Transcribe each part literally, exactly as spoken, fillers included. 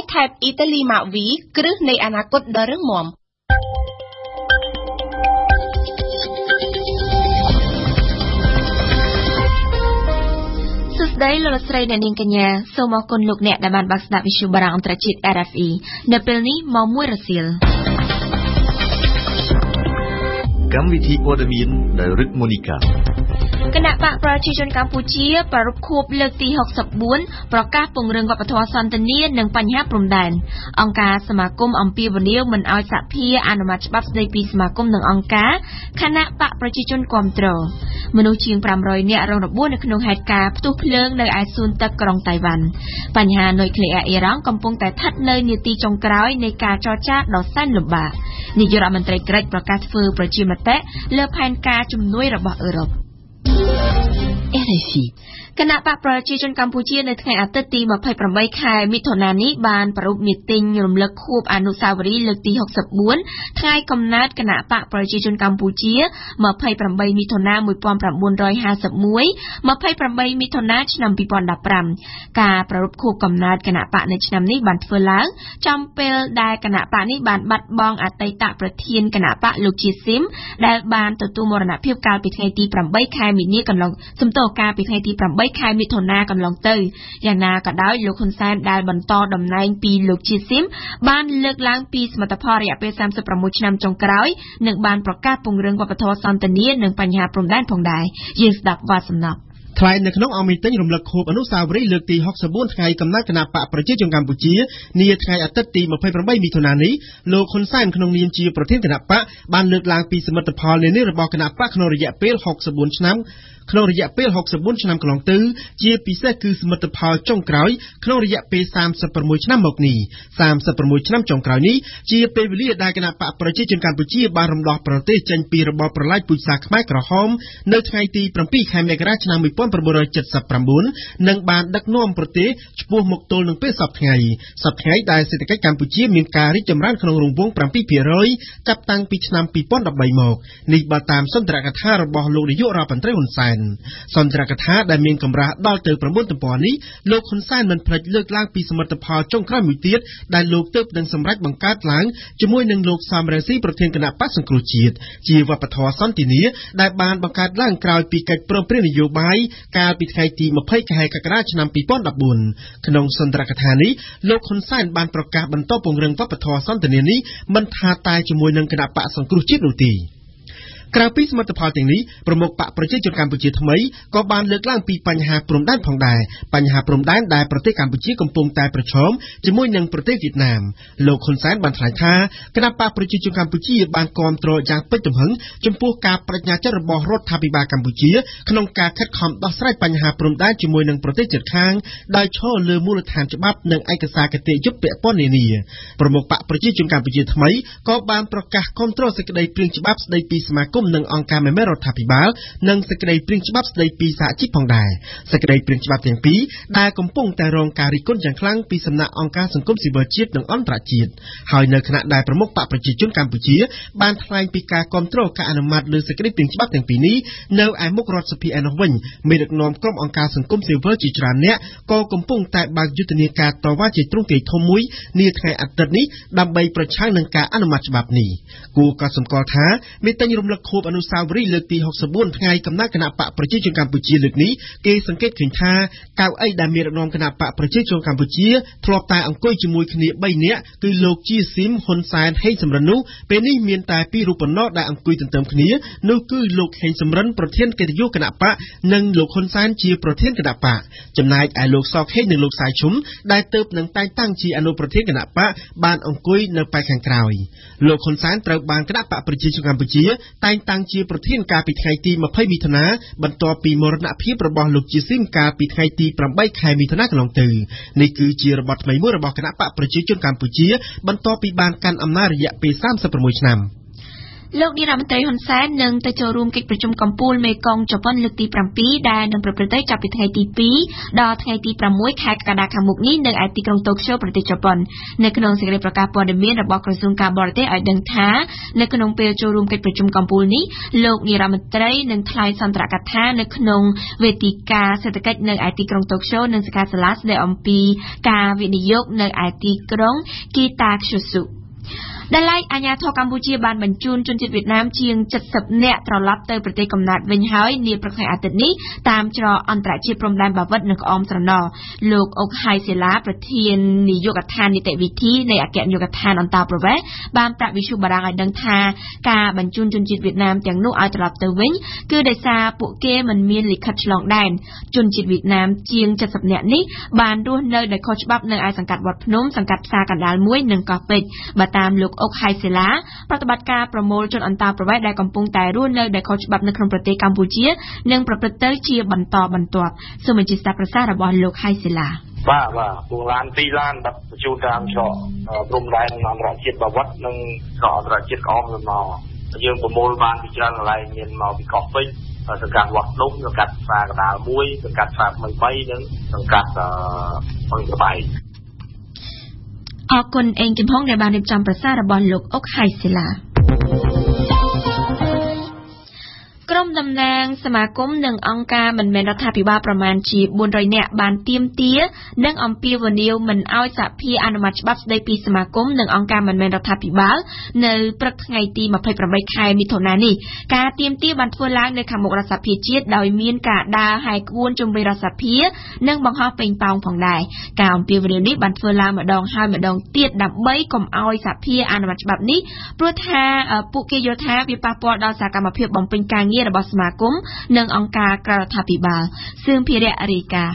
ថែបអ៊ីតាលីម៉ាវីគ្រឹះនៃអនាគតដ៏រឹងមាំស្ដីលោកស្រីអ្នកនាងកញ្ញាសូមអរគុណលោកអ្នកដែលបានបានស្ដាប់វិទ្យុបារាំងអន្តរជាតិ R F E នៅពេលនេះម៉ោងមួយរសៀលកម្មវិធីព័ត៌មានដោយរឹកមូនីកាគណៈបកប្រជាជនកម្ពុជាប្រារព្ធខួបលើកទីហុកសិបបួនប្រកាសពង្រឹងវប្បធម៌សន្តិនិកនិងបញ្ហាព្រំដែនអង្គការសមាគមអំពាវនាវមិនឲ្យសហភាពអនុម័តច្បាប់ស្តីពីសមាគមនិងអង្គការគណៈបកប្រជាជនគាំទ្រមនុស្សជាងប្រាំរយនាក់រងរបួសនៅក្នុងហេតុការណ៍ផ្ទុះភ្លើងនៅឯសួនទឹកក្រុងតៃវ៉ាន់បញ្ហានុយក្លេអ៊ែរអ៊ីរ៉ង់កំពុងតែស្ថិតនៅនាទីចុងក្រោយនៃការចរចាដ៏សែនលំបាកនាយករដ្ឋមន្ត្រីក្រិចប្រកាសធ្វើប្រជាមតិលើផែនការជំនួយរបស់អឺរ៉ុបR F E គណៈបកប្រជាជនកម្ពុជានៅថ្ងៃអាទិត្យទីម្ភៃប្រាំបីខែមិថុនានេះបានប្រារព្ធមីទីងរំលឹកខួបអនុស្សាវរីយ៍លើកទីហុកសិបបួនថ្ងៃកំណើតគណៈបកប្រជាជនកម្ពុជាម្ភៃប្រាំបីមិថុនា១៩៥១ ម្ភៃប្រាំបីមិថុនាឆ្នាំពីរពាន់ដប់ប្រាំការប្រារព្ធខួបកំណើតគណៈបកនៅឆ្នាំនេះបានធ្វើឡើងចំពេលដែលគណៈបកនេះបានបាត់បង់អតីតប្រធានគណៈបកលោកជាស៊ីមដែលបានទទួលមរណភាពកាលពីថ្ងៃទីប្រាំបីខែមីនាកន្លងសំទោសកាលពីថ្ងៃទីប្រាំបីខែមិថុនាកន្លងទៅយ៉ាងណាក៏ដោយលោកហ៊ុនសែនដែលបន្តតំណែងពីលោកជាស៊ីមបានលើកឡើងពីសមិទ្ធផលរយៈពេលសាមសិបប្រាំមួយឆ្នាំចុងក្រោយនិងបានប្រកាសពង្រឹងវប្បធម៌សន្តិនិកនិងបញ្ហាព្រំដែនផងដែរយើងស្ដាប់វ៉ាសំណប់ថ្លែងនៅក្នុងអង្គមីតិញរំលឹកខួបអនុស្សាវរីយ៍លើកទីហុកសិបបួនថ្ងៃកំណើតគណៈបកប្រជាជនកម្ពុជានាថ្ងៃអាទិត្យទីម្ភៃប្រាំបីមិថុនានេះលោកហ៊ុនសែនក្នុងនាមជាប្រធានគណៈបកបានលើកឡើងពីសមិទ្ធផលនានារបស់គណៈបកក្នុងរយៈពេលហុកសិបបួនឆ្នាំក្នុងរយៈពេលហុកសិបបួនឆ្នាំកន្លងទៅជាពិសេសគឺសមិទ្ធផលចុងក្រោយក្នុងរយៈពេលសាមសិបប្រាំមួយឆ្នាំមកនេះសាមសិបប្រាំមួយឆ្នាំចុងក្រោយនេះជាពេលវេលាដែលគណៈបកប្រជាជនកម្ពុជាបានរំដោះប្រទេសចេញពីរបបប្រល័យពូជសាសន៍ខ្មែរក្រហមនៅថ្ងៃទីប្រាំពីរខែមករាឆ្នាំ១៩៧៩និងបានដឹកនាំប្រទេសឆ្ពោះមកទល់នឹងពេលសព្វថ្ងៃសព្វថ្ងៃដែលសេដ្ឋកិច្ចកម្ពុជាមានការរីកចម្រើនក្នុងរង្វង់ប្រាំពីរភាគរយចាប់តាំងពីឆ្នាំពីរពាន់ដប់បីមកនេះបើតាមសន្ទរកថារបស់លោកនាយករដ្ឋមន្ត្រីហ៊ុនសែនសន្ទរកថាដែលមានកម្រាស់ដល់ទៅប្រាំបួនទំព័រនេះលោកហ៊ុនសែនមិនភ្លេចលើកឡើងពីសមិទ្ធផលចុងក្រោយមួយទៀតដែលលោកទើបនឹងសម្រេចបង្កើតឡើងជាមួយនឹងលោកសំរងស៊ីប្រធានគណៈបក្សសង្គ្រោះជាតិជាវប្បធម៌សន្តិនិកដែលបានបង្កើតឡើងក្រោយពីកិច្ចព្រមព្រៀងនយោបាយកាលពីថ្ងៃទីម្ភៃខែកក្កដាឆ្នាំពីរពាន់ដប់បួនក្នុងសន្ទរកថានេះលោកហ៊ុនសែនបានប្រកាសបន្តពង្រឹងវប្បធម៌សន្តិនិកនេះមិនថាតែជាមួយនឹងគណៈបក្សសង្គ្រោះជាតិនោះទេក្រៅពីសមិទ្ធផលទាំងនេះប្រមុខបកប្រជាជនកម្ពុជាថ្មីក៏បានលើកឡើងពីបញ្ហាព្រំដែនផងដែរបញ្ហាព្រំដែនដែលប្រទេសកម្ពុជាកំពុងតែប្រឈមជាមួយនឹងប្រទេសវៀតណាមលោកហ៊ុនសែនបានថ្លែងថាគណៈបកប្រជាជនកម្ពុជាបានគាំទ្រយ៉ាងពេញទំហឹងចំពោះការបដិញ្ញាចិត្តរបស់រដ្ឋាភិបាលកម្ពុជាក្នុងការខិតខំដោះស្រាយបញ្ហាព្រំដែនជាមួយនឹងប្រទេសជិតខាងដោយឈរលើមូលដ្ឋានច្បាប់និងឯកសារគតិយុត្តពាក់ព័ន្ធនានាប្រមុខបកប្រជាជនកម្ពុជាថ្មីក៏បានប្រកាសគាំទ្រសេចក្តីព្រាងច្បាប់ស្តីពីសមាគមនិងអង្គការមេមេរដ្ឋាភិបាលនិងសេចក្តីព្រាងច្បាប់ស្តីពីសហជីពផងដែរសេចក្តីព្រាងច្បាប់ទាំងពីរដែលកំពុងតែរងការរិះគន់យ៉ាងខ្លាំងពីសំណាក់អង្គការសង្គមស៊ីវិលជាតិនិងអន្តរជាតិហើយនៅខណៈដែលប្រមុខបកប្រជាជនកម្ពុជាបានថ្លែងពីការគាំទ្រការអនុម័តលើសេចក្តីព្រាងច្បាប់ទាំងពីរនេះនៅឯមុខរដ្ឋសភាឯនោះវិញមេដឹកនាំក្រុមអង្គការសង្គមស៊ីវិលជាច្រើនអ្នកក៏កំពុងតែបើកយុទ្ធនាការតវ៉ាជាទ្រង់ទ្រាយធំមួយនាថ្ងៃអាទិត្យនេះដើម្បីប្រឆាំងនឹងការអនុម័តច្បាប់នេះគួរក៏សម្គាល់ថាមេតិញរំលឹកខួបអនុស្សាវរីយ៍លើកទីហុកសិបបួនថ្ងៃកំណើតគណៈបកប្រជាជនកម្ពុជាលើកនេះគេសង្កេតឃើញថាកៅអីដែលមានដឹកនាំគណៈបកប្រជាជនកម្ពុជាធ្លាប់តែអង្គុយជាមួយគ្នាបីនាក់គឺលោកជាស៊ីមហ៊ុនសែនហេងសំរិននោះពេលនេះមានតែពីររូបប៉ុណ្ណោះដែលអង្គុយទន្ទឹមគ្នានោះគឺលោកហេងសំរិនប្រធានកិត្តិយសគណៈបកនិងលោកហ៊ុនសែនជាប្រធានគណៈបកចំណែកឯលោកសខេងនិងលោកសាយឈុំដែលទើបនឹងតែងតាំងជាអនុប្រធានគណៈបកបានអង្គុយនៅប៉ែកខាងក្រោយលោកហ៊ុនសែនត្រូវបានគណៈបកប្រជាជនកម្ពុជាតែងតាំងជាប្រធានកាលពីថ្ងៃទីម្ភៃមិថុនាបន្ទាប់ពីមរណភាពរបស់លោកជាស៊ីមកាលពីថ្ងៃទីប្រាំបីខែមិថុនាកន្លងទៅនេះគឺជារបបថ្មីមួយរបស់គណៈបកប្រជាជនកម្ពុជាបន្ទាប់ពីបានកាន់អំណាចរយៈពេលសាមសិបប្រាំមួយឆ្នាំលោកនាយរដ្ឋមន្ត្រីហ៊ុនសែននឹងទៅចូលរួមកិច្ចប្រជុំកំពូលមេគង្គជប៉ុនលើកទី7ដែលនឹងប្រព្រឹត្តទៅចាប់ពីថ្ងៃទី2ដល់ថ្ងៃទី6ខែកក្កដាខាងមុខនេះនៅឯទីក្រុងតូក្យូប្រទេសជប៉ុននៅក្នុងសេចក្តីប្រកាសព័ត៌មានរបស់ក្រសួងការបរទេសឲ្យដឹងថានៅក្នុងពេលចូលរួមកិច្ចប្រជុំកំពូលនេះលោកនាយរដ្ឋមន្ត្រីនឹងថ្លែងសន្ទរកថានៅក្នុងវេទិកាសេដ្ឋកិច្ចនៅឯទីក្រុងតូក្យូនិងសិក្ខាសាលាស្តីអំពីការវិនិយោគនៅឯទីក្រុងគីតាខ្យូស៊ុដែលឡែកអាញាធរកម្ពុជាបានបញ្ជូនជនជាតិវៀតណាមជាង70នាក់ត្រឡប់ទៅប្រទេសកំណើតវិញហើយនាព្រឹកថ្ងៃអាទិត្យនេះតាមច្រកអន្តរជាតិព្រំដែនបាវិតនិងក្អមស្រណោលោកអុកហៃសេឡាប្រធាននាយកដ្ឋាននីតិវិធីនៃអគ្គនាយកដ្ឋានអន្តរប្រវេសន៍បានប្រាប់វិទ្យុបារាំងឲ្យដឹងថាការបញ្ជូនជនជាតិវៀតណាមទាំងនោះឲ្យត្រឡប់ទៅវិញគឺដោយសារពួកគេមិនមានលិខិតឆ្លងដែនជនជាតិវៀតណាមជាង70នាក់នេះបានរស់នៅដោយខុសច្បាប់នៅឯសង្កាត់វត្តភ្នំសង្កាត់ផ្សារកណ្ដាលមួយនិងកោះពេជ្របើតាមលោកអុកហៃសេឡាប្រតិបត្តិការប្រមូលជនអន្តរប្រវេសន៍ដែលកំពុងតែរស់នៅដោយខុសច្បាប់នៅក្នុងប្រទេសកម្ពុជានឹងប្រព្រឹត្តទៅជាបន្តបន្ទាប់សូមអញ្ជើញស្ដាប់ប្រសាសន៍របស់លោកហៃសេឡាបាទបាទពងឡានពីរឡានដឹកបញ្ជូនតាមច្រកព្រំដែនអន្តរជាតិបាវិតនិងច្រកអន្តរជាតិក្អមស្រណោយើងប្រមូលបានពីច្រើនកន្លែងមានមកពីកោះពេជ្រសង្កាត់វត្តភ្នំសង្កាត់ផ្សារកណ្ដាលមួយសង្កាត់ផ្សារថ្មី3និងសង្កាត់បឹងក្បែរអរគុណអេងគឹមហុងដែលបានរៀបចំប្រសាសន៍របស់លោកអុកហៃសេឡាក្រុមតំណាងសមាគមនិងអង្គការមិនមែនរដ្ឋាភិបាលប្រមាណជា400នាក់បានទាមទារនិងអំពាវនាវមិនឲ្យសហភាពអនុម័តច្បាប់ស្តីពីសមាគមនិងអង្គការមិនមែនរដ្ឋាភិបាលនៅព្រឹកថ្ងៃទី28ខែមិថុនានេះការទាមទារបានធ្វើឡើងនៅខាងមុខរដ្ឋសភាជាតិដោយមានការដើរហែកក្បួនជុំវិញរដ្ឋសភានិងបង្ហោះពេញប៉ោងផងដែរការអំពាវនាវនេះបានធ្វើឡើងម្ដងហើយម្ដងទៀតដើម្បីកុំឲ្យសហភាពអនុម័តច្បាប់នេះព្រោះថាពួកគេយល់ថាវាប៉ះពាល់ដល់សកម្មភាពបំពេញការងាររបស់សមាគមនិងអង្គការក្រៅរដ្ឋាភិបាលសឿងភិរៈរាយការណ៍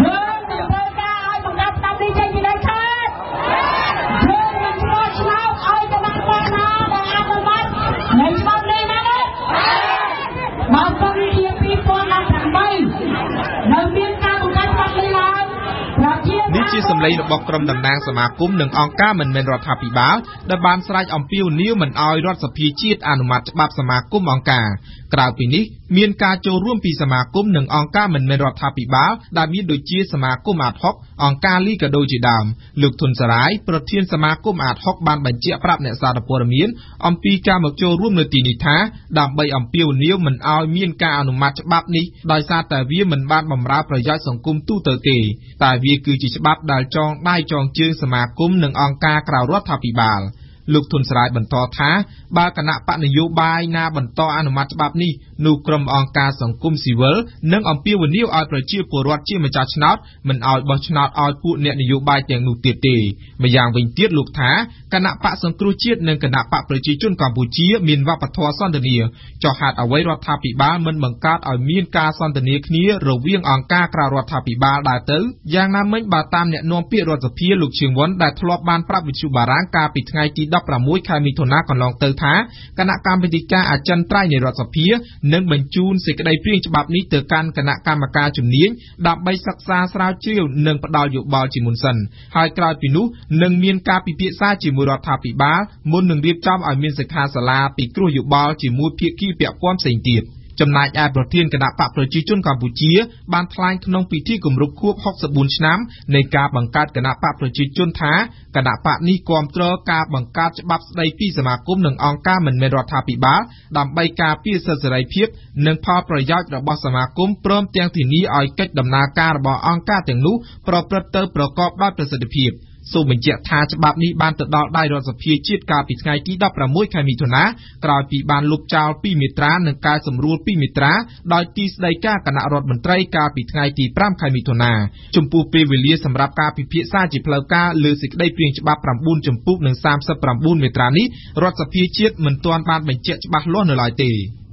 នេះជាសម្លេងរបស់ក្រុមតំណាងសមាគមនិងអង្គការមិនមែនរដ្ឋាភិបាលដែលបានស្រែកអំពាវនាវមិនឲ្យរដ្ឋសភាជាតិអនុម័តច្បាប់សមាគមអង្គការក្រៅពីនេះមានការចូលរួមពីសមាគមនិងអង្គការមិនមែនរដ្ឋាភិបាលដែលមានដូចជាសមាគមអាតហុកអង្គការលីកាដូជាដើមលោកធុនសារាយប្រធានសមាគមអាតហុកបានបញ្ជាក់ប្រាប់អ្នកសារព័ត៌មានអំពីការមកចូលរួមនៅទីនេះថាដើម្បីអំពាវនាវមិនឲ្យមានការអនុម័តច្បាប់នេះដោយសារតែវាមិនបានបម្រើប្រយោជន៍សង្គមទូទៅទេតែវាគឺជាច្បាប់ដែលចងដៃចងជើងសមាគមនិងអង្គការក្រៅរដ្ឋាភិបាលលោកធុនសារាយបន្តថាបើគណៈបកនយោបាយណាបន្តអនុម័តច្បាប់នេះនោះក្រុមអង្គការសង្គមស៊ីវិលនិងអំពាវនាវឲ្យប្រជាពលរដ្ឋជាម្ចាស់ឆ្នោតមិនឲ្យបោះឆ្នោតឲ្យពួកអ្នកនយោបាយទាំងនោះទៀតទេម្យ៉ាងវិញទៀតលោកថាគណៈបកសង្គ្រោះជាតិនិងគណៈបកប្រជាជនកម្ពុជាមានវប្បធម៌សន្ទនាចុះហេតុអ្វីរដ្ឋាភិបាលមិនបង្កើតឲ្យមានការសន្ទនាគ្នារវាងអង្គការក្រៅរដ្ឋាភិបាលដែរទៅយ៉ាងណាមិញបើតាមអ្នកនាំពាក្យរដ្ឋសភាលោកឈៀងវុនដែលធ្លាប់បានប្រាប់វិទ្យុបារាំងកាលពីថ្ងៃទី16ខែមិថុនាកន្លងទៅថាគណៈកម្មាធិការអចិន្ត្រៃយ៍នៃរដ្ឋសភានឹងបញ្ជូនសេចក្តីព្រាងច្បាប់នេះទៅកាន់គណៈកម្មការជំនាញដើម្បីសិក្សាស្រាវជ្រាវនិងផ្ដល់យោបល់ជាមុនសិនហើយក្រោយពីនោះនឹងមានការពិភាក្សាជាមួយរដ្ឋាភិបាលមុននឹងរៀបចំឲ្យមានសិក្ខាសាលាពិគ្រោះយោបល់ជាមួយភាគីពាក់ព័ន្ធផ្សេងទៀតចំណែកឯប្រធានគណៈបកប្រជាជនកម្ពុជាបានថ្លែងក្នុងពិធីគម្រប់ខួប64ឆ្នាំនៃការបង្កើតគណៈបកប្រជាជនថាគណៈបកនេះគាំទ្រការបង្កើតច្បាប់ស្តីពីសមាគមនិងអង្គការមិនមែនរដ្ឋាភិបាលដើម្បីការពារសិទ្ធិសេរីភាពនិងផលប្រយោជន៍របស់សមាគមព្រមទាំងធានាឲ្យកិច្ចដំណើរការរបស់អង្គការទាំងនោះប្រព្រឹត្តទៅប្រកបដោយប្រសិទ្ធភាពសូមបញ្ជាក់ថាច្បាប់នេះបានទៅដល់ដៃរដ្ឋសភាជាតិកាលពីថ្ងៃទី16ខែមិថុនាក្រោយពីបានលុបចោលពីរមាត្រានិងកែសម្រួលពីរមាត្រាដោយទីស្តីការគណៈរដ្ឋមន្ត្រីកាលពីថ្ងៃទី5ខែមិថុនាចំពោះពេលវេលាសម្រាប់ការពិភាក្សាជាផ្លូវការលើសេចក្តីព្រាងច្បាប់9ជំពូកនិង39មាត្រានេះរដ្ឋសភាជាតិមិនទាន់បានបញ្ជាក់ច្បាស់លាស់នៅឡើយទេ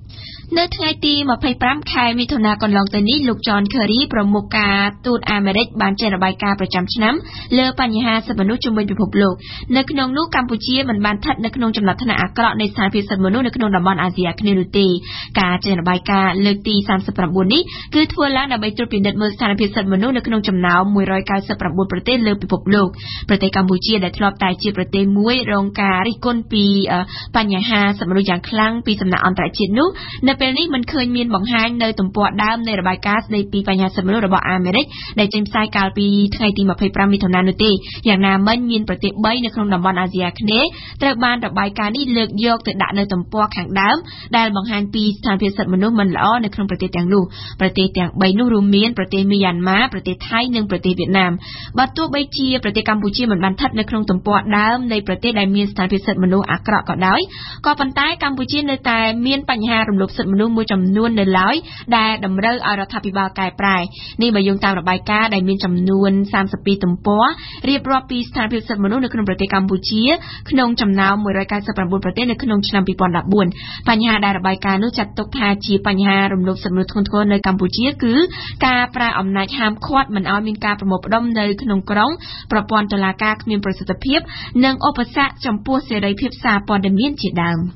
នៅថ្ងៃទី25ខែមិថុនាកន្លងទៅនេះលោក John Kerry ប្រមុខការទូតអាមេរិកបានចេញរបាយការណ៍ប្រចាំឆ្នាំលើបញ្ហាសិទ្ធិមនុស្សជុំវិញពិភពលោកនៅក្នុងនោះកម្ពុជាមិនបានស្ថិតនៅក្នុងចំណាត់ថ្នាក់អាក្រក់នៃស្ថានភាពសិទ្ធិមនុស្សនៅក្នុងតំបន់អាស៊ីអាគ្នេយ៍នោះទេការចេញរបាយការណ៍លើកទី39នេះគឺធ្វើឡើងដើម្បីត្រួតពិនិត្យមើលស្ថានភាពសិទ្ធិមនុស្សនៅក្នុងចំណោមone hundred ninety-nineប្រទេសលើពិភពលោកប្រទេសកម្ពុជាដែលធ្លាប់តែជាប្រទេសមួយរងការរិះគន់ពីបញ្ហាសិទ្ធិមនុស្សយ៉ាងខ្លាំងពីសំណាក់អន្តរជាតិនោះនៅពេលនេះមិនឃើញមានបង្ហាញនៅទំព័រដើមនៃរបាយការណ៍ស្ដីពីបញ្ហាសិទ្ធិមនុស្សរបស់អាមេរិកដែលចេញផ្សាយកាលពីថ្ងៃទី25មិថុនានោះទេយ៉ាងណាមិញមានប្រទេស3នៅក្នុងតំបន់អាស៊ីអាគ្នេយ៍ត្រូវបានរបាយការណ៍នេះលើកយកទៅដាក់នៅទំព័រខាងដើមដែលបង្ហាញពីស្ថានភាពសិទ្ធិមនុស្សមិនល្អនៅក្នុងប្រទេសទាំងនោះប្រទេសទាំង3នោះរួមមានប្រទេសមីយ៉ាន់ម៉ាប្រទេសថៃនិងប្រទេសវៀតណាមបើទោះបីជាប្រទេសកម្ពុជាមិនបានស្ថិតនៅក្នុងទំព័រដើមនៃប្រទេសដែលមានស្ថានភាពសិទ្ធិមនុស្សអាក្រក់ក៏ដោយក៏ប៉ុន្តែកម្ពុជានៅតែមានបញ្ហារំលោភសិទ្ធិមនុស្សមួយចំនួននៅឡើយដែលតម្រូវឲ្យរដ្ឋាភិបាលកែប្រែនេះបើយោងតាមរបាយការណ៍ដែលមានចំនួនthirty-twoទំព័ររៀបរាប់ពីស្ថានភាពសិទ្ធិមនុស្សនៅក្នុងប្រទេសកម្ពុជាក្នុងចំណោមone hundred ninety-nineប្រទេសនៅក្នុងឆ្នាំtwo thousand fourteenបញ្ហាដែលរបាយការណ៍នោះចាត់ទុកថាជាបញ្ហារំលោភសិទ្ធិមនុស្សធ្ងន់ធ្ងរនៅកម្ពុជាគឺការប្រើអំណាចហាមឃាត់មិនឲ្យមានការប្រមូលផ្ដុំនៅក្នុងក្រុងប្រព័ន្ធតុលាការគ្មានប្រសិទ្ធភាពនិងឧបសគ្គចំពោះសេរីភាពសារព័ត៌មានជាដើម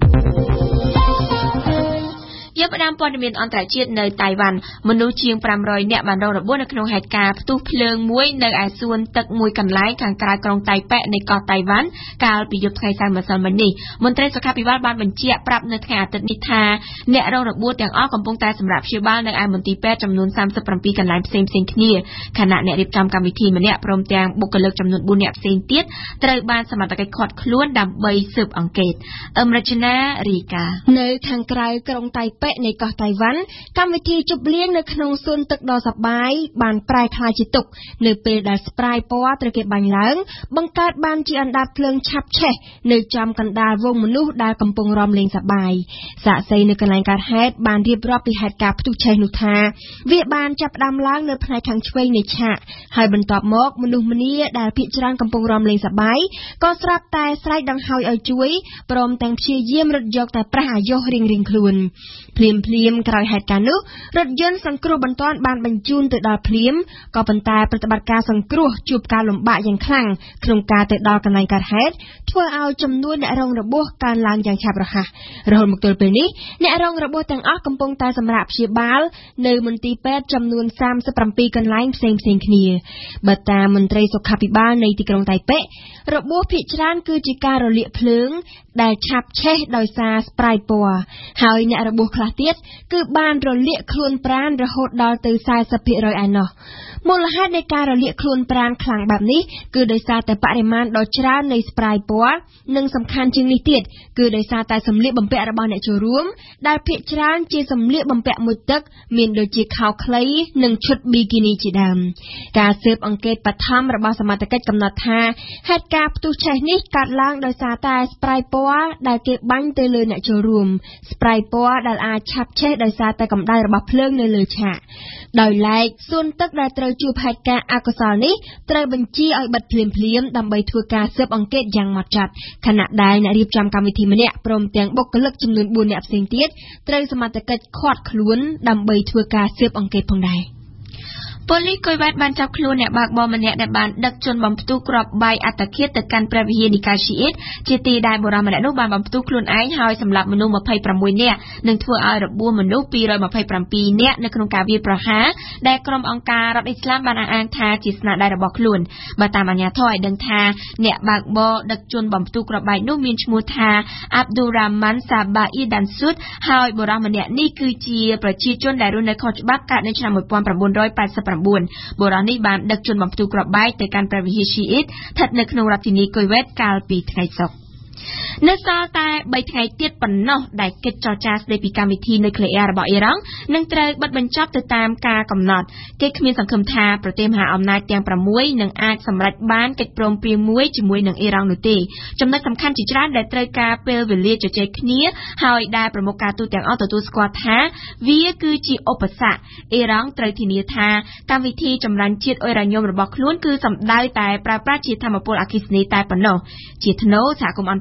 យើងផ្ដើមព័ត៌មានអន្តរជាតិនៅតៃវ៉ាន់មនុស្សជាងfive hundredនាក់បានរងរបួសនៅក្នុងហេតុការណ៍ផ្ទុះភ្លើងមួយនៅឯសួនទឹកមួយកន្លែងខាងក្រៅក្រុងតៃប៉េនៃកោះតៃវ៉ាន់កាលពីយប់ថ្ងៃសៅរ៍ម្សិលមិញនេះមន្ត្រីសុខាភិបាលបានបញ្ជាក់ប្រាប់នៅថ្ងៃអាទិត្យនេះថាអ្នករងរបួសទាំងអស់កំពុងតែសម្រាប់ព្យាបាលនៅឯមន្ទីរពេទ្យចំនួនthirty-sevenកន្លែងផ្សេងៗគ្នាខណៈអ្នករៀបចំកម្មវិធីម្នាក់ព្រមទាំងបុគ្គលិកចំនួនfourនាក់ផ្សេងទៀតត្រូវបានសមត្ថកិច្ចឃាត់ខ្លួនដើម្បីស៊ើបអង្កេតអមរជនារីកានៅខាងក្រៅក្រុងតៃប៉េនៃកោះតៃវ៉ាន់កម្មវិធីជប់លៀងនៅក្នុងសួនទឹកដ៏សប្បាយបានប្រែក្លាយជាទុក្ខនៅពេលដែលស្ប្រាយពណ៌ត្រូវគេបាញ់ឡើងបង្កើតបានជាអណ្ដាតភ្លើងឆាបឆេះនៅចំកណ្ដាលវងមនុស្សដែលកំពុងរាំលេងសប្បាយសាក្សីនៅកន្លែងកើតហេតុបានរៀបរាប់ពីហេតុការណ៍ផ្ទុះឆេះនោះថាវាបានចាប់ផ្ដើមឡើងនៅផ្នែកខាងឆ្វេងនៃឆាកហើយបន្ទាប់មកមនុស្សម្នាដែលភាគច្រើនកំពុងរាំលេងសប្បាយក៏ស្រាប់តែស្រែកដង្ហោយឲ្យជួយព្រមទាំងព្យាយាមរត់យកតែប្រះអាយុរៀងៗខ្លួនភ្លាមភ្លាមក្រោយហេតុការណ៍នោះរថយន្តសង្គ្រោះបន្ទាន់បានបញ្ជូនទៅដល់ភ្លាមក៏ប៉ុន្តែប្រតិបត្តិការសង្គ្រោះជួបការលំបាកយ៉ាងខ្លាំងក្នុងការទៅដល់កន្លែងកើតហេតុធ្វើឲ្យចំនួនអ្នករងរបួសកើនឡើងយ៉ាងឆាប់រហ័សរហូតមកទល់ពេលនេះអ្នករងរបួសទាំងអស់កំពុងតែសម្រាប់ព្យាបាលនៅមន្ទីរពេទ្យចំនួនthirty-sevenកន្លែងផ្សេងៗគ្នាបើតាមមន្ត្រីសុខាភិបាលនៃទីក្រុងតៃប៉េរបួសភាគច្រើនគឺជាការរលាកភ្លើងដែលឆាប់ឆេះដោយសារស្ប្រាយពណ៌ហើយអ្នករបួសខ្លះទៀតគឺបានរលាកខ្លួនប្រាណរហូតដល់ទៅforty percentឯណោះមូលហេតុនៃការរលាកខ្លួនប្រាណខ្លាំងបែបនេះគឺដោយសារតែបរិមាណដ៏ច្រើននៃស្ប្រាយពណ៌និងសំខាន់ជាងនេះទៀតគឺដោយសារតែសម្លៀកបំពាក់របស់អ្នកចូលរួមដែលភាគច្រើនជាសម្លៀកបំពាក់មួយទឹកមានដូចជាខោខ្លីនិងឈុតប៊ីគីនីជាដើមការស៊ើបអង្កេតបឋមរបស់សមត្ថកិច្ចកំណត់ថាហេតុការណ៍ផ្ទុះឆេះនេះកើតឡើងដោយសារតែស្ប្រាយពណ៌ដែលគេបាញ់ទៅលើអ្នកចូលរួមស្ប្រាយពណ៌ដែលអាចឆាប់ឆេះដោយសារតែកម្ដៅរបស់ភ្លើងនៅលើឆាកដោយឡែកសួនទឹកដែលត្រូវជួបហេតុការណ៍អកុសលនេះត្រូវបញ្ជាឲ្យបិទភ្លាមៗដើម្បីធ្វើការស៊ើបអង្កេតយ៉ាងហ្មត់ចត់ខណៈដែលអ្នករៀបចំកម្មវិធីម្នាក់ព្រមទាំងបុគ្គលិកចំនួនfourនាក់ផ្សេងទៀតត្រូវសមត្ថកិច្ចឃាត់ខ្លួនដើម្បីធ្វើការស៊ើបអង្កេតផងដែរប៉ូលីសគុយវ៉ាតបានចាប់ខ្លួនអ្នកបើកបរម្នាក់ដែលបានដឹកជនបំផ្ទុះគ្រាប់បាយអត្តឃាតទៅកាន់ព្រះវិហារនិកាយស៊ីអ៊ីតជាទីដែលបុរសម្នាក់នោះបានបំផ្ទុះខ្លួនឯងហើយសម្លាប់មនុស្សtwenty-sixនាក់និងធ្វើឲ្យរបួសមនុស្សtwo hundred twenty-sevenនាក់នៅក្នុងការវាយប្រហារដែលក្រុមអង្គការរដ្ឋអ៊ីស្លាមបានអះអាងថាជាស្នាដៃរបស់ខ្លួនបើតាមអាជ្ញាធរឲ្យដឹងថាអ្នកបើកបរដឹកជនបំផ្ទុះគ្រាប់បាយនោះមានឈ្មោះថា Abdul Rahman Sabai Dansud ហើយបុរសម្នាក់នេះគឺជាប្រជាជនដែលរស់នៅខុសច្បាប់កើតនៅឆ្នាំnineteen eighty-nineបុរសនេះបានដឹកជនបំផ្ទុះគ្រាប់បែកទៅកាន់ព្រះវិហារស៊ីអ៊ីតស្ថិតនៅក្នុងរដ្ឋធានីគុយវ៉ាតកាលពីថ្ងៃសុក្រនៅសល់តែthreeថ្ងៃទៀតប៉ុណ្ណោះដែលកិច្ចចរចាស្តីពីកម្មវិធីនុយក្លេអ៊ែររបស់អ៊ីរ៉ង់នឹងត្រូវបិទបញ្ចប់ទៅតាមការកំណត់គេគ្មានសង្ឃឹមថាប្រទេសមហាអំណាចទាំងsixនឹងអាចសម្រេចបានកិច្ចព្រមព្រៀងមួយជាមួយនឹងអ៊ីរ៉ង់នោះទេចំណុចសំខាន់ជាច្រើនដែលត្រូវការពេលវេលាជជែកគ្នាហើយដែលប្រមុខការទូតទាំងអស់ទទួលស្គាល់ថាវាគឺជាឧបសគ្គអ៊ីរ៉ង់ត្រូវធានាថាកម្មវិធីចម្រាញ់ជាតិអ៊ុយរ៉ាញ៉ូមរបស់ខ្លួនគឺសំដៅតែប្រើប្រាស់ជាធម្មពលអគ្គិសនីតែប៉ុណ្ណោះជាថ្នូរសហគមន៍អន្តរជាតិ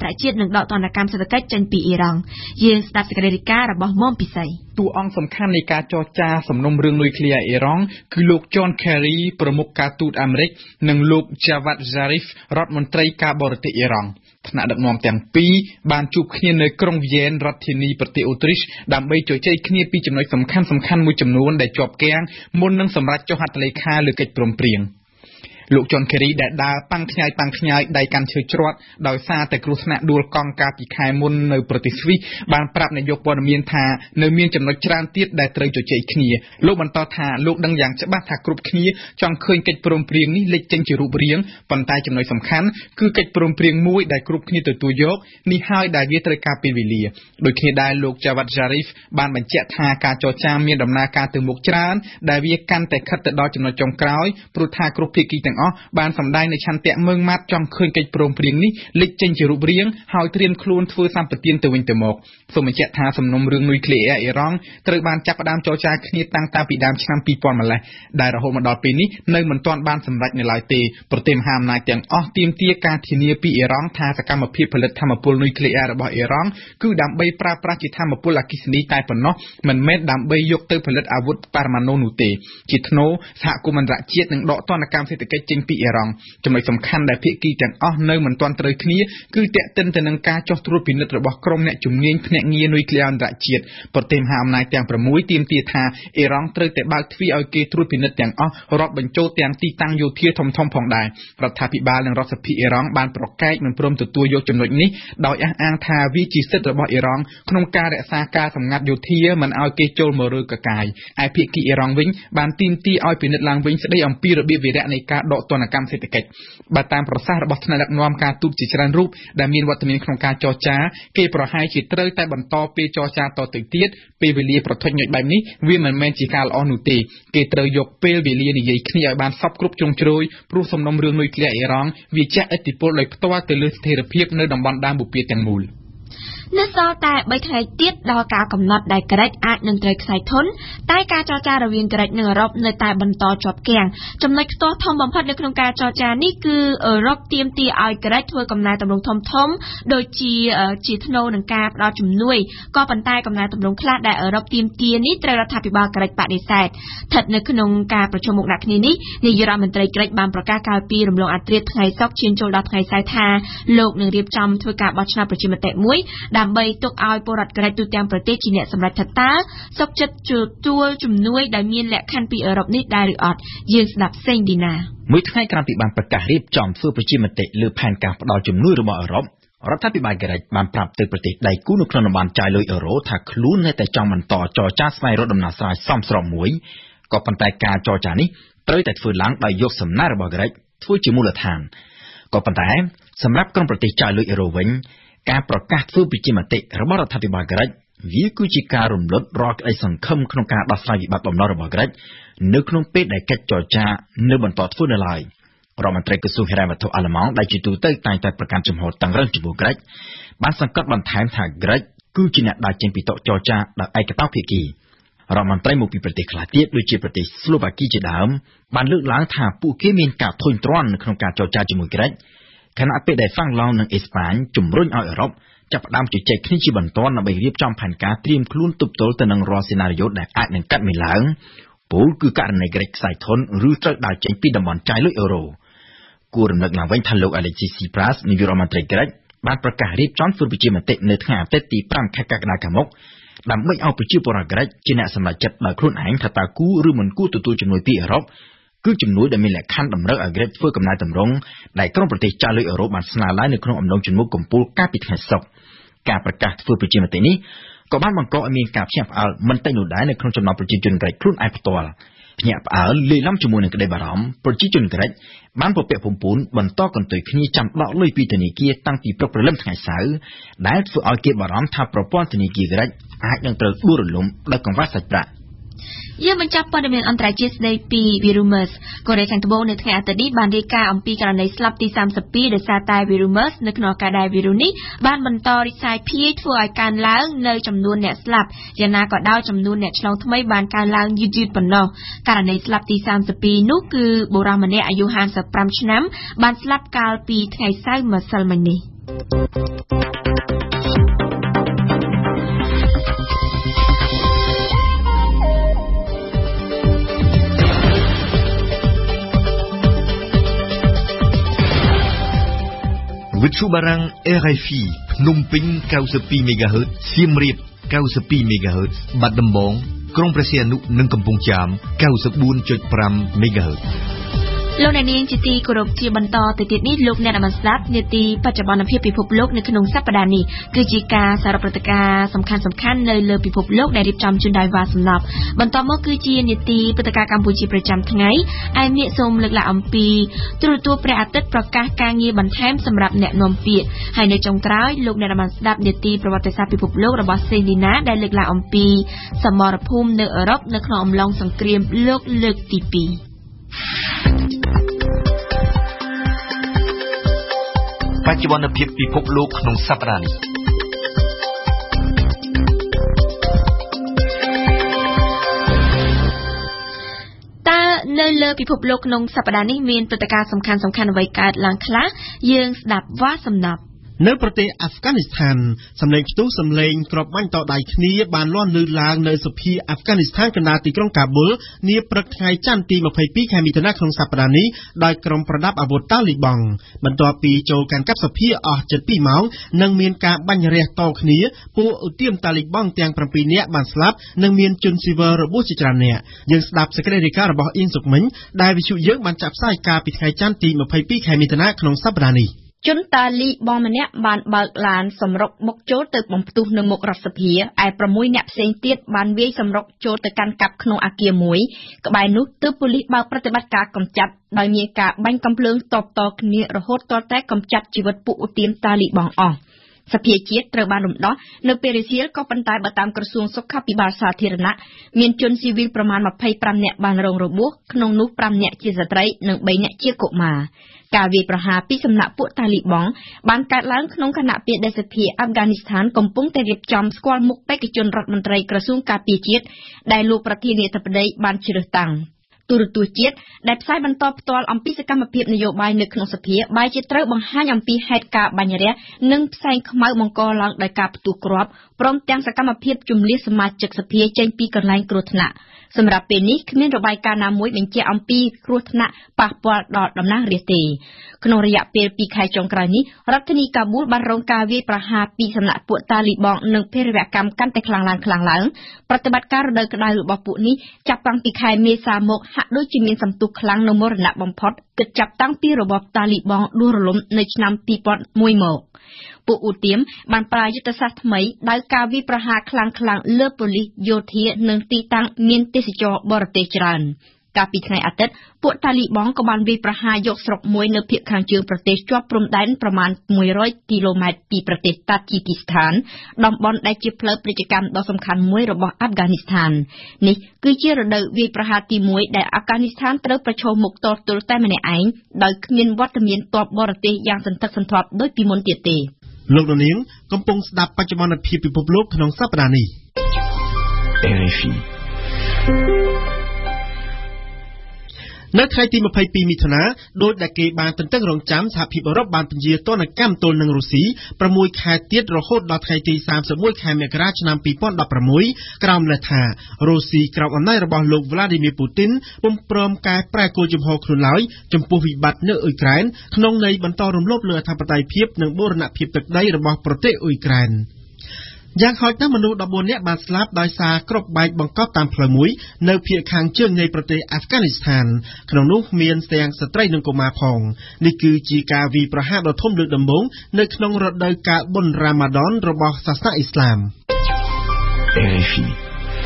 នឹងដកទណ្ឌកម្មសេដ្ឋកិច្ចចេញពីអ៊ីរ៉ង់យើងស្ដាប់សេចក្តីរាយការណ៍របស់មុំពិសីតួអង្គសំខាន់នៃការចរចាសំណុំរឿងនុយក្លេអ៊ែរអ៊ីរ៉ង់គឺលោក John Kerry ប្រមុខការទូតអាមេរិកនិងលោក Javad Zarif រដ្ឋមន្ត្រីការបរទេសអ៊ីរ៉ង់ថ្នាក់ដឹកនាំទាំងពីរបានជួបគ្នានៅក្រុង Vienna រដ្ឋធានីប្រទេសអូទ្រីសដើម្បីជជែកគ្នាពីចំណុចសំខាន់ៗមួយចំនួនដែលជាប់គាំងមុននឹងសម្រេចចុះហត្ថលេខាលើកិច្ចព្រមព្រៀងលោក John Kerry ដែលដើរប៉ាំងខ្ញាយប៉ាំងខ្ញាយដៃកាន់ឈើច្រត់ដោយសារតែគ្រោះថ្នាក់ដួលកង់កាលពីខែមុននៅប្រទេសស្វីសបានប្រាប់នាយកព័ត៌មានថានៅមានចំណុចច្រើនទៀតដែលត្រូវជជែកគ្នាលោកបន្តថាលោកដឹងយ៉ាងច្បាស់ថាគ្រប់គ្នាចង់ឃើញកិច្ចព្រមព្រៀងនេះលេចចេញជារូបរាងប៉ុន្តែចំណុចសំខាន់គឺកិច្ចព្រមព្រៀងមួយដែលគ្រប់គ្នាទទួលយកនេះហើយដែលវាត្រូវការពេលវេលាដូចគ្នាដែរលោក Javad Zarif បានបញ្ជាក់ថាការចរចាមានដំណើរការទៅមុខច្រើនដែលវាកាន់តែខិតទៅដល់ចំណុចចុងក្រោយព្រោះថាគ្រប់ភាគីទាំងអស់បានសម្ដែងនៅឆន្ទៈមើងម៉ាត់ចង់ឃើញកិច្ចព្រមព្រៀងនេះលេចចេញជារូបរាងហើយត្រៀមខ្លួនធ្វើសម្បទានទៅវិញទៅមកសូមបញ្ជាក់ថាសំណុំរឿងនុយក្លេអ៊ែរអ៊ីរ៉ង់ត្រូវបានចាប់ផ្ដើមចរចាគ្នាតាំងពីដើមឆ្នាំពីរពាន់ម្លេះដែលរហូតមកដល់ពេលនេះនៅមិនទាន់បានសម្រេចនៅឡើយទេប្រទេសមហាអំណាចទាំងអស់ទាមទារការធានាពីអ៊ីរ៉ង់ថាសកម្មភាពផលិតថាមពលនុយក្លេអ៊ែររបស់អ៊ីរ៉ង់គឺដើម្បីប្រើប្រាស់ជាថាមពលអគ្គិសនីតែប៉ុណ្ណោះមិនមែនដើម្បីយកទៅផលិតអាវុធបរមាណុនោះទេជាថ្នូរសហគមន៍អន្តរជាតិនឹងដកទណ្ឌកម្មសេដ្ឋកិច្ចចេញពីអ៊ីរ៉ង់ចំណុចសំខាន់ដែលភាគីទាំងអស់នៅមិនទាន់ត្រូវគ្នាគឺទាក់ទិនទៅនឹងការចោះត្រួតពិនិត្យរបស់ក្រុមអ្នកជំនាញភ្នាក់ងារនុយក្លេអ៊ែរអន្តរជាតិប្រទេសមហាអំណាចទាំងប្រាំមួយទាមទារថាអ៊ីរ៉ង់ត្រូវតែបើកទ្វារឲ្យគេត្រួតពិនិត្យទាំងអស់រាប់បញ្ចូលទាំងទីតាំងយោធាធំៗផងដែររដ្ឋាភិបាលនិងរដ្ឋសភាអ៊ីរ៉ង់បានប្រកែកមិនព្រមទទួលយកចំណុចនេះដោយអះអាងថាវាជាសិទ្ធិរបស់អ៊ីរ៉ង់ក្នុងការរក្សាការសម្ងាត់យោធាមិនឲ្យគេចូលមករើកកាយឯភាគីអ៊ីរ៉ង់វិញបានទាមទារឲ្យពិនិត្យឡើងវិញស្ដីអំពីរបៀបវារៈនៃការដកទណ្ឌកម្មសេដ្ឋកិច្ចបើតាមប្រសាសន៍របស់ថ្នាក់ដឹកនាំការទូតជាច្រើនរូបដែលមានវត្តមានក្នុងការចរចាគេប្រហែលជាត្រូវតែបន្តពេលចរចាតទៅទៀតពេលវេលាប្រថុយញ៉ុចបែបនេះវាមិនមែនជាការល្អនោះទេគេត្រូវយកពេលវេលានិយាយគ្នាឲ្យបានសពគ្រប់ជ្រុងជ្រោយព្រោះសំណុំរឿងនុយក្លេអ៊ែរអ៊ីរ៉ង់វាជះឥទ្ធិពលដោយផ្ទាល់ទៅលើស្ថិរភាពនៅតំបន់ដើមបុព្វាទាំងមូលនៅសល់តែបីថ្ងៃទៀតដល់ការកំណត់ដែលក្រិចអាចនឹងត្រូវខ្សែធនតែការចរចារវាងក្រិចនិងអឺរ៉ុបនៅតែបន្តជាប់គាំងចំណុចខ្ទាស់ធំបំផុតនៅក្នុងការចរចានេះគឺអឺរ៉ុបទាមទារឲ្យក្រិចធ្វើកំណែទម្រង់ធំធំដូចជាជាថ្នូរនឹងការផ្ដល់ជំនួយក៏ប៉ុន្តែកំណែទម្រង់ខ្លះដែលអឺរ៉ុបទាមទារនេះត្រូវរដ្ឋាភិបាលក្រិចបដិសេធស្ថិតនៅក្នុងការប្រជុំមុខដាក់គ្នានេះនាយករដ្ឋមន្ត្រីក្រិចបានប្រកាសកាលពីរំលងអធ្រាត្រថ្ងៃសុក្រឈានចូលដល់ថ្ងៃសៅរ៍ថាលោកនឹងរៀបចំធ្វើការបោះឆ្នោតប្រជាមតិមួយដើម្បីទុកឲ្យពលរដ្ឋក្រិចទូទាំងប្រទេសជាអ្នកសម្រេចថាតើសុខចិត្តទទួលជំនួយដែលមានលក្ខខណ្ឌពីអឺរ៉ុបនេះដែរឬអត់យើងស្ដាប់សេងឌីណាមួយថ្ងៃក្រោយពីបានប្រកាសរៀបចំធ្វើប្រជាមតិលើផែនការផ្តល់ជំនួយរបស់អឺរ៉ុបរដ្ឋាភិបាលក្រិចបានប្រាប់ទៅប្រទេសដៃគូនៅក្នុងតំបន់ចាយលុយអឺរ៉ូថាខ្លួននៅតែចង់បន្តចរចាស្វែងរកដំណោះស្រាយសមស្របមួយក៏ប៉ុន្តែការចរចានេះត្រូវតែធ្វើឡើងដោយយកសំណើរបស់ក្រិចធ្វើជាមូលដ្ឋានក៏ប៉ុន្តែសម្រាប់ក្រុមប្រទេសចាយលុយអឺរ៉ូវិញការប្រកាសធ្វើប្រជាមតិរបស់រដ្ឋាភិបាលក្រិចវាគឺជាការរំលត់រាល់ក្តីសង្ឃឹមក្នុងការដោះស្រាយវិបត្តិបំណុលរបស់ក្រិចនៅក្នុងពេលដែលកិច្ចចរចានៅបន្តធ្វើនៅឡើយរដ្ឋមន្ត្រីក្រសួងហិរញ្ញវត្ថុអាល្លឺម៉ង់ដែលជាទូទៅតែងតែប្រកាន់ជំហរតឹងរ៉ឹងចំពោះក្រិចបានសង្កត់បន្ថែមថាក្រិចគឺជាអ្នកដើរចេញពីតុចរចាដោយឯកតោភាគីរដ្ឋមន្ត្រីមកពីប្រទេសខ្លះទៀតដូចជាប្រទេសស្លូវ៉ាគីជាដើមបានលើកឡើងថាពួកគេមានការធុញទ្រាន់នៅក្នុងការចរចាជាមួយក្រិចខណៈពេលដែលហ្វាំងឡង់និងអេស្ប៉ាញជំរុញឲ្យអឺរ៉ុបចាប់ផ្ដើមជជែកគ្នាជាបន្ទាន់ដើម្បីរៀបចំផែនការត្រៀមខ្លួនទប់ទល់ទៅនឹងរាល់សេណារីយ៉ូដែលអាចនឹងកាត់មានឡើងពលគឺករណីក្រិចខ្សែធនឬត្រូវដើរចេញពីតំបន់ចាយលុយអឺរ៉ូគួររំលឹកឡើងវិញថាលោក Alexis Tsipras នាយករដ្ឋមន្ត្រីក្រិចបានប្រកាសរៀបចំធ្វើប្រជាមតិនៅថ្ងៃអាទិត្យទីប្រាំខែកក្កដាខាងមុខដើម្បីឲ្យប្រជាពលរដ្ឋក្រិចជាអ្នកសម្រេចចិត្តដោយខ្លួនឯងថាតើគួរឬមិនគួរទទួលជំនួយពីអឺរ៉ុបគឺជំនួយដែលមានលក្ខខណ្ឌតម្រូវឲ្យក្រិចធ្វើកំណែតម្រង់ដែលក្រុមប្រទេសចាយលុយអឺរ៉ូបានស្នើឡើងនៅក្នុងអំឡុងជំនួបកំពូលកាលពីថ្ងៃសុក្រការប្រកាសធ្វើប្រជាមតិនេះក៏បានបង្កឲ្យមានការភ្ញាក់ផ្អើលមិនតិចនោះដែរនៅក្នុងចំណោមប្រជាជនក្រិចខ្លួនឯងផ្ទាល់ភ្ញាក់ផ្អើលលាយឡំជាមួយនឹងក្តីបារម្ភប្រជាជនក្រិចបានពពាក់ពំពូនបន្តកន្ទុយគ្នាចាំដកលុយពីធនាគារតាំងពីព្រឹកព្រលឹមថ្ងៃសៅរ៍ដែលធ្វើឲ្យគេបារម្ភថាប្រព័ន្ធធនាគារក្រិចអាចនឹងត្រូវដួលរលំដោយកង្វះសាច់ប្រាក់យើងបញ្ចប់ព័ត៌មានអន្តរជាតិស្ដីពីវីរុស MERS កូរ៉េខាងត្បូងនៅថ្ងៃអាទិត្យនេះបានរាយការណ៍អំពីករណីស្លាប់ទីសាមសិបពីរដោយសារតែវីរុស MERS នៅក្នុងឱកាសដែលវីរុសនេះបានបន្តរីកសាយភាយធ្វើឲ្យកើនឡើងនៅចំនួនអ្នកស្លាប់យ៉ាងណាក៏ដោយចំនួនអ្នកឆ្លងថ្មីបានកើនឡើងយឺតៗប៉ុណ្ណោះករណីស្លាប់ទីសាមសិបពីរនោះគឺបុរសម្នាក់អាយុហាំសិបប្រាំឆ្នាំបានស្លាប់កាលពីថ្ងៃសៅរ៍ម្សិលមិញនេះវិទ្យុបារាំង R F I ភ្នំពេញ ninety-two megahertz សៀមរាប ninety-two megahertz បាត់ដំបងក្រុងព្រះសីហនុនិងកំពង់ចាម ninety-four point five megahertz លោកអ្នកនាងជាទីគោរពជាបន្តទៅទៀតនេះលោកអ្នកបានស្ដាប់នាទីបច្ចុប្បន្នភាពពិភពលោកនៅក្នុងសប្តាហ៍នេះគឺជាការសារព្រឹត្តិការណ៍សំខាន់ៗនៅលើពិភពលោកដែលរៀបចំជូនដោយវ៉ាសំណប់បន្តមកគឺជានាទីព្រឹត្តិការណ៍កម្ពុជាប្រចាំថ្ងៃឯនាគសូមលើកឡើងអំពីទូរទស្សន៍ព្រះអាទិត្យប្រកាសការងារបន្ថែមសម្រាប់អ្នកនាំពាក្យហើយនៅចុងក្រោយលោកអ្នកបានស្ដាប់នាទីប្រវត្តិសាស្ត្រពិភពលោករបស់សេនីណាដែលលើកឡើងអំពីសមរភូមិនៅអឺរ៉ុបនៅក្នុងអំឡុងសង្គ្រាមលោកលើកទីtwo បច្ចុប្បន្នភាពពិភពលោកក្នុងសប្តាហ៍នេះតើនៅលើពិភពលោកក្នុងសប្តាហ៍នេះមានព្រឹត្តិការណ៍សំខាន់ៗអ្វីកើតឡើងខ្លះយើងស្ដាប់វ៉ាសំណាប់នៅប្រទេសអាហ្វហ្គានីស្ថានសម្លេងផ្ទុះសម្លេងគ្រាប់បាញ់តដៃគ្នាបានលាន់ឮឡើងនៅសភាអាហ្វហ្គានីស្ថានកណ្ដាលទីក្រុងកាប៊ុលនាព្រឹកថ្ងៃច័ន្ទទីtwenty-twoខែមិថុនាក្នុងសប្តាហ៍នេះដោយក្រុមប្រដាប់អាវុធតាលីបង់បន្ទាប់ពីចូលកាន់កាប់សភាអស់ជិតtwoម៉ោងនិងមានការបាញ់រះតគ្នាពួកឧទាមតាលីបង់ទាំងsevenនាក់បានស្លាប់និងមានជនស៊ីវិលរបួសជាច្រើននាក់យើងស្ដាប់សេចក្តីរាយការណ៍របស់អ៊ីនសុកមិញដែលវិទ្យុយើងបានចាក់ផ្សាយកាលពីថ្ងៃច័ន្ទទីtwenty-twoខែមិថុនាក្នុងសប្តាហ៍នេះជនតាលីបងម្នាក់បានបើកឡានសម្រុកបុកចូលទៅបំផ្ទុះនៅមុខរដ្ឋសភាឯsixនាក់ផ្សេងទៀតបានវាយសម្រុកចូលទៅកាន់កាប់ក្នុងអគារមួយក្បែរនោះទើបប៉ូលីសបើកប្រតិបត្តិការកម្ចាត់ដោយមានការបាញ់កាំភ្លើងតបតគ្នារហូតទាល់តែកម្ចាត់ជីវិតពួកឧទាមតាលីបងអស់សភាជាតិត្រូវបានរំដោះនៅពេលរសៀលក៏ប៉ុន្តែបើតាមក្រសួងសុខាភិបាលសាធារណៈមានជនស៊ីវិលប្រមាណtwenty-fiveនាក់បានរងរបួសក្នុងនោះfiveនាក់ជាស្ត្រីនិងthreeនាក់ជាកុមារការវាយប្រហារពីសំណាក់ពួកតាលីបង់បានកើតឡើងក្នុងគណៈពេលដែលសភាអាហ្វហ្គានីស្ថានកំពុងតែរៀបចំស្គាល់មុខបេក្ខជនរដ្ឋមន្ត្រីក្រសួងការពារជាតិដែលលោកប្រធានាធិបតីបានជ្រើសតាំងទូរទស្សន៍ជាតិដែលផ្សាយបន្តផ្ទាល់អំពីសកម្មភាពនយោបាយនៅក្នុងសភាបែរជាត្រូវបង្ហាញអំពីហេតុការណ៍បាញ់រះនិងផ្សែងខ្មៅបង្កឡើងដោយការផ្ទុះគ្រាប់ព្រមទាំងសកម្មភាពជម្លៀសសមាជិកសភាចេញពីកន្លែងគ្រោះថ្នាក់សម្រាប់ពេលនេះគ្មានរបាយការណ៍ណាមួយបញ្ជាក់អំពីគ្រោះថ្នាក់ប៉ះពាល់ដល់តំណាងរាស្ត្រទេក្នុងរយៈពេលtwoខែចុងក្រោយនេះរដ្ឋធានីកាប៊ុលបានរងការវាយប្រហារពីសំណាក់ពួកតាលីបង់និងភេរវកម្មកាន់តែខ្លាំងឡើងខ្លាំងឡើងប្រតិបត្តិការរដូវក្តៅរបស់ពួកនេះចាប់តាំងពីខែមេសាមកហាក់ដូចជាមានសន្ទុះខ្លាំងនិងមរណៈបំផុតគិតចាប់តាំងពីរបបតាលីបង់ដួលរលំនៅឆ្នាំtwo thousand oneមកពួកឧទាមបានប្រើយុទ្ធសាស្ត្រថ្មីដោយការវាយប្រហារខ្លាំងៗលើប៉ូលីសយោធានិងទីតាំងមានទេសចរបរទេសច្រើនកាលពីថ្ងៃអាទិត្យពួកតាលីបង់ក៏បានវាយប្រហារយកស្រុកមួយនៅភាគខាងជើងប្រទេសជាប់ព្រំដែនប្រមាណone hundredគីឡូម៉ែត្រពីប្រទេសតាជីគីស្ថានតំបន់ដែលជាផ្លូវពាណិជ្ជកម្មដ៏សំខាន់មួយរបស់អាហ្វហ្គានីស្ថាននេះគឺជារដូវវាយប្រហារទីoneដែលអាហ្វហ្គានីស្ថានត្រូវប្រឈមមុខតទល់តែម្នាក់ឯងដោយគ្មានវត្តមានទ័ពបរទេសយ៉ាងសន្ធឹកសន្ធាប់ដូចពីមុនទៀតទេលោកនាងកំពុងស្ដាប់បច្ចុប្បន្នភាពពិភពលោកក្នុងសប្តាហ៍នេះ R F I នៅថ្ងៃទីtwenty-twoមិថុនាដោយដែលគេបានទន្ទឹងរង់ចាំសហភាពអឺរ៉ុបបានពន្យាទណ្ឌកម្មទល់នឹងរុស្ស៊ីsixខែទៀតរហូតដល់ថ្ងៃទីthirty-oneខែមករាឆ្នាំtwo thousand sixteenក្រោមលេសថារុស្ស៊ីក្រោមអំណាចរបស់លោក Vladimir Putin ពុំព្រមកែប្រែគោលជំហរខ្លួនឡើយចំពោះវិបត្តិនៅអ៊ុយក្រែនក្នុងន័យបន្តរំលោភលើអធិបតេយ្យភាពនិងបូរណភាពទឹកដីរបស់ប្រទេសអ៊ុយក្រែនយ៉ាងហោចណាស់មនុស្សfourteenនាក់បានស្លាប់ដោយសារគ្រាប់បែកបង្កប់តាមផ្លូវមួយនៅភាគខាងជើងនៃប្រទេសអាហ្វហ្គានីស្ថានក្នុងនោះមានទាំងស្ត្រីនិងកុមារផងនេះគឺជាការវាយប្រហារដ៏ធំលើកដំបូងនៅក្នុងរដូវកាលបុណ្យរ៉ាម៉ាឌនរបស់សាសនាអ៊ីស្លាម R F I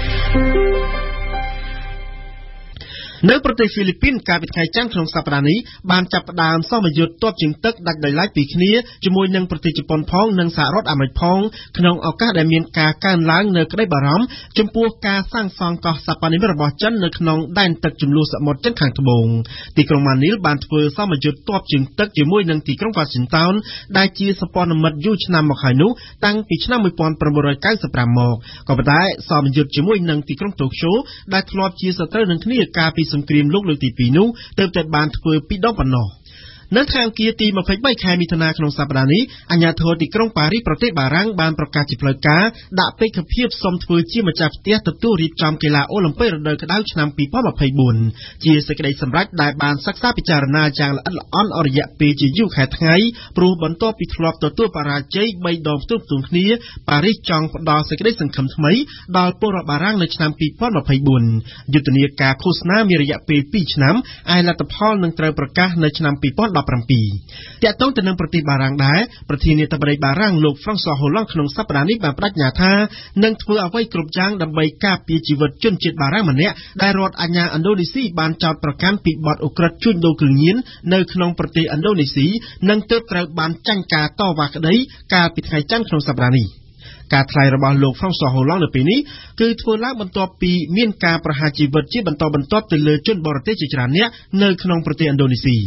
នៅប្រទេសហ្វីលីពីនកាលពីថ្ងៃច័ន្ទក្នុងសប្តាហ៍នេះបានចាប់ផ្ដើមសមយុទ្ធទ័ពជើងទឹកដាច់ដោយឡែកពីគ្នាជាមួយនឹងប្រទេសជប៉ុនផងនិងសហរដ្ឋអាមេរិកផងក្នុងឱកាសដែលមានការកើនឡើងនៅក្តីបារម្ភចំពោះការសាងសង់កោះសាប៉ានីមិរបស់ចិននៅក្នុងដែនទឹកជម្លោះសមុទ្រចិនខាងត្បូងទីក្រុងម៉ានីលបានធ្វើសមយុទ្ធទ័ពជើងទឹកជាមួយនឹងទីក្រុងវ៉ាស៊ីនតោនដែលជាសម្ព័ន្ធមិត្តយូរឆ្នាំមកហើយនោះតាំងពីឆ្នាំnineteen ninety-fiveមកក៏ប៉ុន្តែសមយុទ្ធជាមួយនឹងទីក្រុងតូក្យូដែលធ្លាប់ជាសត្រូវនឹងគ្នាកាលពីសង្គ្រាមលោកលើកទីtwoនោះទើបតែបានធ្វើពីរដងប៉ុណ្ណោះនៅថ្ងៃអង្គារទី23ខែមិថុនាក្នុងសប្តាហ៍នេះអាជ្ញាធរទីក្រុងប៉ារីសប្រទេសបារាំងបានប្រកាសជាផ្លូវការដាក់បេក្ខភាពសុំធ្វើជាម្ចាស់ផ្ទះទទួលរៀបចំកីឡាអូឡ িম্প ពិករដូវក្តៅឆ្នាំពីរពាន់ម្ភៃបួនជាសេចក្តីសម្រេចដែលបានសិក្សាពិចារណាយ៉ាងល្អិតល្អន់អស់រយៈពេលជាយូរខែថ្ងៃព្រោះបន្ទាប់ពីធ្លាប់ទទួលបរាជ័យបីដងផ្ទុំផ្ទុំគ្នាប៉ារីសចង់ផ្ដល់សេចក្តីសង្ឃឹមថ្មីដល់ពលរដ្ឋបារាំងនៅឆ្នាំពីរពាន់ម្ភៃបួនយុទ្ធនាការឃោសនាមានរយៈពេលពីរឆ្នាំឯលទ្ធផលនឹងត្រូវប្រកាសនៅឆ្នាំពីរពាន់ដប់ប្រាំពីរតាក់ទងទៅនឹងប្រទេសបារាំងដែរប្រធានាធិបតីបារាំងលោក François Hollande ក្នុងសប្តាហ៍នេះបានបដិញ្ញាថានឹងធ្វើអ្វីគ្រប់យ៉ាងដើម្បីការពារជីវិតជនជាតិបារាំងម្នាក់ដែលរដ្ឋអាជ្ញាឥណ្ឌូនេស៊ីបានចោទប្រកាន់ពីបទឧក្រិដ្ឋជួញដូរគ្រឿងញៀននៅក្នុងប្រទេសឥណ្ឌូនេស៊ីនិងទើបត្រូវបានចាញ់ការតវ៉ាក្តីកាលពីថ្ងៃច័ន្ទក្នុងសប្តាហ៍នេះការថ្លែងរបស់លោក François Hollande នៅពេលនេះគឺធ្វើឡើងបន្ទាប់ពីមានការប្រហារជីវិតជាបន្តបន្ទាប់ទៅលើជនបរទេសជាច្រើននាក់នៅក្នុងប្រទេសឥណ្ឌូនេស៊ី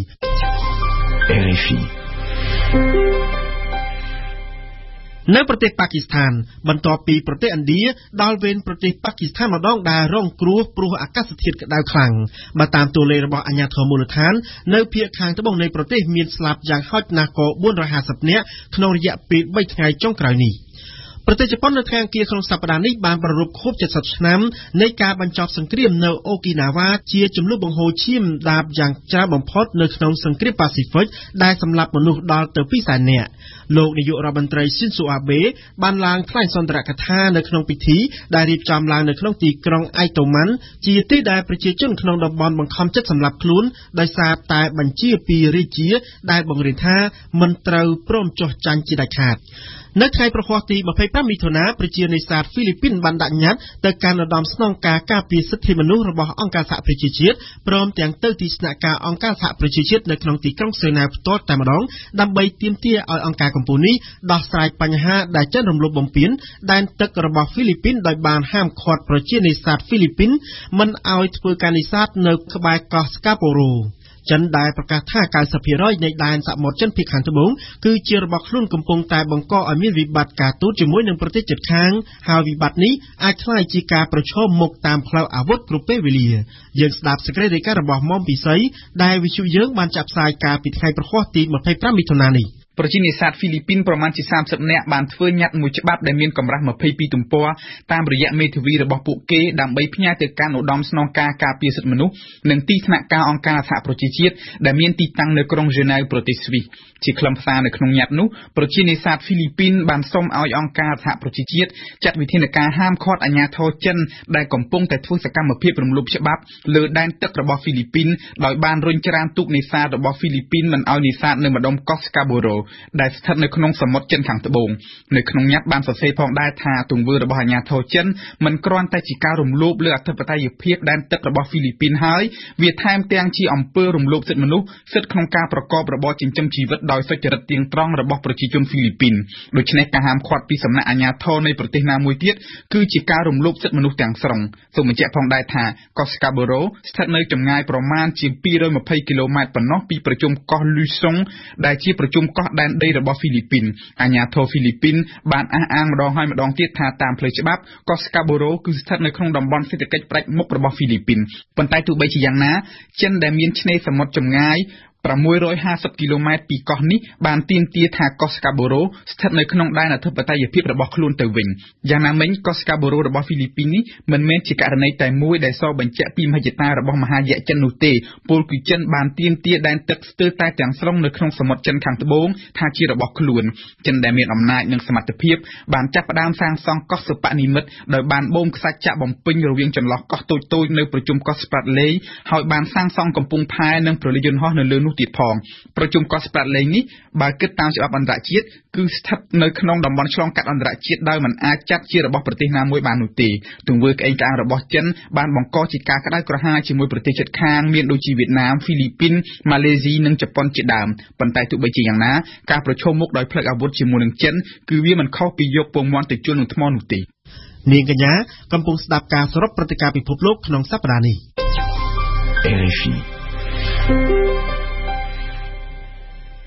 នៅប្រទេសប៉ាគីស្ថានបន្ទាប់ពីប្រទេសឥណ្ឌាដល់វេនប្រទេសប៉ាគីស្ថានម្ដងដែលរងគ្រោះព្រោះអាកាសធាតុក្តៅខ្លាំងបើតាមតួលេខរបស់អាជ្ញាធរមូលដ្ឋាននៅភាគខាងត្បូងនៃប្រទេសមានស្លាប់យ៉ាងហោចណាស់ក៏បួនរយហាសិបនាក់ក្នុងរយៈពេលបីថ្ងៃចុងក្រោយនេះប្រទេសជប៉ុននៅថ្ងៃអង្គារក្នុងសប្តាហ៍នេះបានប្រារព្ធខួបเจ็ดสิบឆ្នាំនៃការបញ្ចប់សង្គ្រាមនៅអូគីណាវ៉ាជាចំនួនបង្ហូរឈាមដាបយ៉ាងច្រើនបំផុតនៅក្នុងសង្គ្រាមប៉ាស៊ីហ្វិកដែលសម្លាប់មនុស្សដល់ទៅពីរសែននាក់លោកនាយករដ្ឋមន្ត្រី Shinzo Abe បានឡើងថ្លែងសន្ទរកថានៅក្នុងពិធីដែលរៀបចំឡើងនៅក្នុងទីក្រុងអៃតូម៉ាន់ជាទីដែលប្រជាជនក្នុងតំបន់បង្ខំចិត្តសម្លាប់ខ្លួនដោយសារតែបញ្ជាពីរាជាដែលបង្រៀនថាមិនត្រូវព្រមចុះចាញ់ជាដាច់ខាតនៅថ្ងៃប្រហ័សទីยี่สิบห้าមិថុនាប្រជានេសាទហ្វីលីពីនបានដាក់ញត្តិទៅកាន់ឧត្តមស្នងការការពារសិទ្ធិមនុស្សរបស់អង្គការសហប្រជាជាតិព្រមទាំងទៅទីស្នាក់ការអង្គការសហប្រជាជាតិនៅក្នុងទីក្រុងស៊ើណាវផ្ទាល់តែម្ដងដើម្បីទាមទារឲ្យអង្គការកម្ពុជានេះដោះស្រាយបញ្ហាដែលចិនរំលោភបំពានដែនទឹករបស់ហ្វីលីពីនដោយបានហាមឃាត់ប្រជានេសាទហ្វីលីពីនមិនឲ្យធ្វើការនេសាទនៅក្បែរកោះស្កាបូរ៉ូចិនដែលប្រកាសថា ninety percent នៃដែនសមុទ្រចិនភាគខាងត្បូងគឺជារបស់ខ្លួនកំពុងតែបង្កឲ្យមានវិបត្តិការទូតជាមួយនឹងប្រទេសជិតខាងហើយវិបត្តិនេះអាចក្លាយជាការប្រឈមមុខតាមផ្លូវអាវុធគ្រប់ពេលវេលាយើងស្ដាប់សេចក្តីរាយការណ៍របស់មុំពិសីដែលវិទ្យុយើងបានចាក់ផ្សាយកាលពីថ្ងៃប្រហ័សទីยี่สิบห้าមិថុនានេះប្រជានេសាទហ្វីលីពីនប្រមាណជាសាមសិបនាក់បានធ្វើញត្តិមួយច្បាប់ដែលមានកម្រាស់ยี่สิบtwoទំព័រតាមរយៈមេធាវីរបស់ពួកគេដើម្បីផ្ញើទៅកាន់ឧត្តមស្នងការការពារសិទ្ធិមនុស្សនិងទីស្នាក់ការអង្គការសហប្រជាជាតិដែលមានទីតាំងនៅក្រុងហ្សឺណែវប្រទេសស្វីសជាខ្លឹមសារនៅក្នុងញត្តិនោះប្រជានេសាទហ្វីលីពីនបានសុំឲ្យអង្គការសហប្រជាជាតិចាត់វិធានការហាមឃាត់អាជ្ញាធរចិនដែលកំពុងតែធ្វើសកម្មភាពរំលោភច្បាប់លើដែនទឹករបស់ហ្វីលីពីនដោយបានរុញច្រានទូកនេសាទរបស់ហ្វីលីពីនមិនឲ្យនេសាទនៅម្ដុំកោះស្កាបូរ៉ូដែលស្ថិតនៅក្នុងសមុទ្រចិនខាងត្បូងនៅក្នុងញត្តិបានសរសេរផងដែរថាទង្វើរបស់អាជ្ញាធរចិនមិនគ្រាន់តែជាការរំលោភលើអធិបតេយ្យភាពដែនទឹករបស់ហ្វីលីពីនហើយវាថែមទាំងជាអំពើរំលោភសិទ្ធិមនុស្សសិទ្ធិក្នុងការប្រកបរបរចិញ្ចឹមជីវិតដោយសុចរិតទៀងត្រង់របស់ប្រជាជនហ្វីលីពីនដូច្នេះការហាមឃាត់ពីសំណាក់អាជ្ញាធរនៃប្រទេសណាមួយទៀតគឺជាការរំលោភសិទ្ធិមនុស្សទាំងស្រុងសូមបញ្ជាក់ផងដែរថាកោះស្កាបូរ៉ូស្ថិតនៅចម្ងាយប្រមាណជាtwo hundred twentyគីឡូម៉ែត្រប៉ុណ្ណោះពីប្រជុំកោះលូសុងដែលជាប្រជុំកោះដែនដីរបស់ហ្វីលីពីនអាជ្ញាធរហ្វីលីពីនបានអះអាងម្ដងហើយម្ដងទៀតថាតាមផ្លូវច្បាប់កោះស្កាបូរ៉ូគឺស្ថិតនៅក្នុងតំបន់សេដ្ឋកិច្ចផ្ដាច់មុខរបស់ហ្វីលីពីនប៉ុន្តែទោះបីជាយ៉ាងណាចិនដែលមានឆ្នេរសមុទ្រចម្ងាយsix hundred fiftyគីឡូម៉ែត្រពីកោះនេះបានទាមទារថាកោះស្កាបូរ៉ូស្ថិតនៅក្នុងដែនអធិបតេយ្យភាពរបស់ខ្លួនទៅវិញយ៉ាងណាមិញកោះស្កាបូរ៉ូរបស់ហ្វីលីពីននេះមិនមែនជាករណីតែមួយដែលសបញ្ជាក់ពីមហិច្ឆតារបស់មហាយៈចិននោះទេពលគឺចិនបានទាមទារដែនទឹកស្ទើរតែទាំងស្រុងនៅក្នុងសមុទ្រចិនខាងត្បូងថាជារបស់ខ្លួនចិនដែលមានអំណាចនិងសមត្ថភាពបានចាប់ផ្ដើមសាងសង់កោះសិប្បនិមិត្តដោយបានបូមខ្សាច់ចាក់បំពេញរវាងចន្លោះកោះតូចៗនៅប្រជុំកោះស្ប្រាតលេយហើយបានសាងសង់កំពង់ផែនិងប្រលានយន្តហោះនៅលើនោះទៀតផងប្រជុំកោះស្ប្រាតលេងនេះបើគិតតាមច្បាប់អន្តរជាតិគឺស្ថិតនៅក្នុងតំបន់ឆ្លងកាត់អន្តរជាតិដោយមិនអាចចាត់ជារបស់ប្រទេសណាមួយបាននោះទេទង្វើក្អេងក្អាងរបស់ចិនបានបង្កជាការក្តៅក្រហាយជាមួយប្រទេសជិតខាងមានដូចជាវៀតណាមហ្វីលីពីនម៉ាឡេស៊ីនិងជប៉ុនជាដើមប៉ុន្តែទោះបីជាយ៉ាងណាការប្រឈមមុខដោយផ្លូវអាវុធជាមួយនឹងចិនគឺវាមិនខុសពីយកពងមាន់ទៅជន់នឹងថ្មនោះទេនាងកញ្ញាកំពុងស្ដាប់ការសរុបព្រឹត្តិការណ៍ពិភពលោកក្នុងសប្តាហ៍នេះ R F I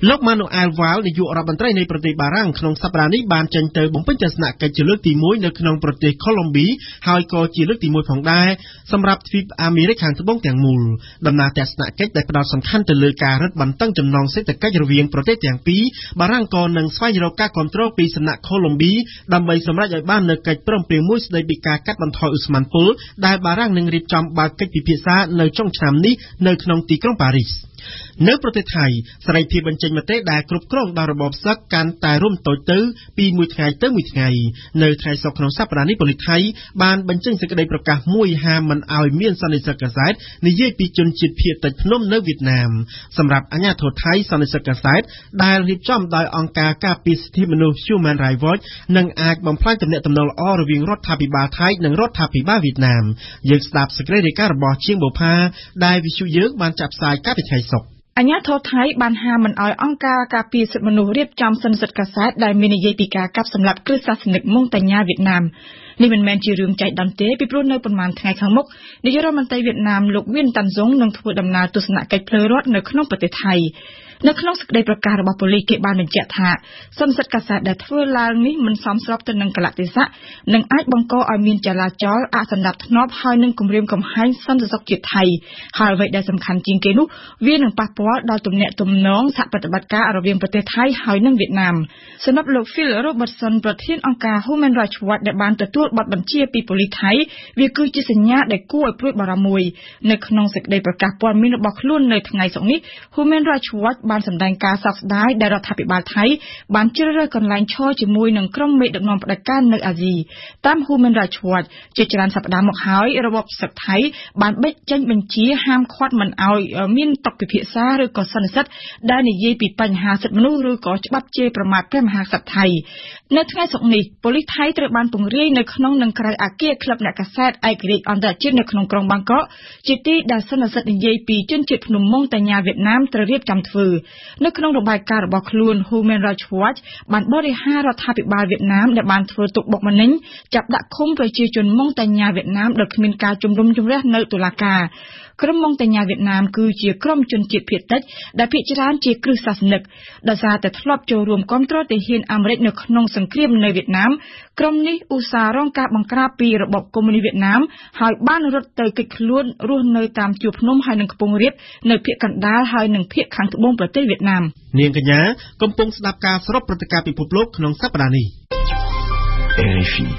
លោក Manuel Valls នាយករដ្ឋមន្ត្រីនៃប្រទេសបារាំងក្នុងសប្តាហ៍នេះបានចេញទៅបំពេញទស្សនកិច្ចជាលើកទីមួយនៅក្នុងប្រទេសកូឡុំប៊ីហើយក៏ជាលើកទីមួយផងដែរសម្រាប់ទ្វីបអាមេរិកខាងត្បូងទាំងមូលដំណើរទស្សនកិច្ចដែលផ្ដោតសំខាន់ទៅលើការរឹតបន្តឹងចំណងសេដ្ឋកិច្ចរវាងប្រទេសទាំងពីរបារាំងក៏នឹងស្វែងរកការគាំទ្រពីសំណាក់កូឡុំប៊ីដើម្បីសម្រេចឲ្យបាននូវកិច្ចព្រមព្រៀងមួយស្ដីពីការកាត់បន្ថយឧស្ម័នពុលដែលបារាំងនឹងរៀបចំបើកកិច្ចពិភាក្សានៅចុងឆ្នាំនេះនៅក្នុងទីក្រុងប៉ារីសនៅប្រទេសថៃសេរីភាពបញ្ចេញមតិដែលគ្រប់គ្រងដោយរបបសឹកកាន់តែរួមតូចទៅពីមួយថ្ងៃទៅមួយថ្ងៃនៅថ្ងៃសុក្រក្នុងសប្តាហ៍នេះប៉ូលីសថៃបានបញ្ចេញសេចក្តីប្រកាសមួយហាមមិនឲ្យមានសន្និសីទកាសែតនិយាយពីជនជាតិភាគតិចភ្នំនៅវៀតណាមសម្រាប់អាជ្ញាធរថៃសន្និសីទកាសែតដែលរៀបចំដោយអង្គការការពារសិទ្ធិមនុស្ស Human Rights Watch នឹងអាចបំផ្លាញទំនាក់ទំនងល្អរវាងរដ្ឋាភិបាលថៃនិងរដ្ឋាភិបាលវៀតណាមយើងស្ដាប់សេចក្តីរាយការណ៍របស់ជាងបូផាដែលវិទ្យុយើងបានចាប់ផ្សាយកាលពីថ្ងៃសុក្រអាជ្ញាធរថៃបានហាមមិនឲ្យអង្គការការពារសិទ្ធិមនុស្សរៀបចំសន្និសីទកាសែតដែលមាននិយាយពីការកាប់សម្លាប់គ្រឹះសាសនិកម៉ុងតាញ៉ាវៀតណាមនេះមិនមែនជារឿងចៃដន្យទេពីព្រោះនៅប្រហែលថ្ងៃខាងមុខនាយករដ្ឋមន្ត្រីវៀតណាមលោកវៀនតាន់ស៊ុងនឹងធ្វើដំណើរទស្សនកិច្ចផ្លូវរដ្ឋនៅក្នុងប្រទេសថៃនៅក្នុងសេចក្តីប្រកាសរបស់ប៉ូលីសគេបានបញ្ជាក់ថាសន្និសីទកាសែតដែលធ្វើឡើងនេះមិនសមស្របទៅនឹងកលៈទេសៈនិងអាចបង្កឲ្យមានចលាចលអសណ្ដាប់ធ្នាប់ហើយនឹងគំរាមកំហែងសន្តិសុខជាតិថៃហើយអ្វីដែលសំខាន់ជាងគេនោះវានឹងប៉ះពាល់ដល់ទំនាក់ទំនងសហប្រតិបត្តិការរវាងប្រទេសថៃហើយនិងវៀតណាមសម្រាប់លោក Phil Robertson ប្រធានអង្គការ Human Rights Watch ដែលបានទទួលបទបញ្ជាពីប៉ូលីសថៃវាគឺជាសញ្ញាដែលគួរឲ្យព្រួយបារម្ភមួយនៅក្នុងសេចក្តីប្រកាសព័ត៌មានរបស់ខ្លួននៅថ្ងៃសុក្រនេះ Human Rights Watchបានសម្ដែងការសោកស្ដាយដែលរដ្ឋាភិបាលថៃបានជ្រើសរើសកន្លែងឈរជាមួយនឹងក្រុមមេដឹកនាំផ្ដាច់ការនៅអាស៊ីតាម Human Rights Watch ជាច្រើនសប្តាហ៍មកហើយរបបសឹកថៃបានបិទចេញបញ្ជាហាមឃាត់មិនឲ្យមានតុពិភាក្សាឬក៏សន្និសីទដែលនិយាយពីបញ្ហាសិទ្ធិមនុស្សឬក៏ច្បាប់ជេរប្រមាថព្រះមហាក្សត្រថៃនៅថ្ងៃសុក្រនេះប៉ូលីសថៃត្រូវបានពង្រាយនៅក្នុងនិងក្រៅអគារក្លឹបអ្នកកាសែតឯករាជ្យអន្តរជាតិនៅក្នុងក្រុងបាងកកជាទីដែលសន្និសីទនិយាយពីជនជាតិភ្នំម៉ុងតាញ៉ាវៀតណាមត្រូវរៀបចំធ្វើនៅក្នុងរបាយការណ៍របស់ខ្លួន Human Rights Watch បានបរិហាររដ្ឋាភិបាលវៀតណាមដែលបានធ្វើទុកបុកម្នេញចាប់ដាក់ឃុំប្រជាជនម៉ុងតាញ៉ាវៀតណាមដោយគ្មានការជំនុំជម្រះនៅតុលាការក្រុមម៉ុងតាញ៉ាវៀតណាមគឺជាក្រុមជនជាតិភាគតិចដែលភាគច្រើនជាគ្រឹះសាសនិកដោយសារតែធ្លាប់ចូលរួមគ្រប់គ្រងទាហានអាមេរិកនៅក្នុងសង្គ្រាមនៅវៀតណាមក្រុមនេះឧស្សាហ៍រងការបង្ក្រាបពីរបបកុម្មុយនីសវៀតណាមហើយបានរត់ទៅគេចខ្លួនរស់នៅតាមជួរភ្នំហើយនិងកំពង់រាបនៅភាគកណ្ដាលហើយនិងភាគខាងត្បូងប្រទេសវៀតណាមនាងកញ្ញាកំពុងស្ដាប់ការសរុបព្រឹត្តិការណ៍ពិភពលោកក្នុងសប្តាហ៍នេះ R F I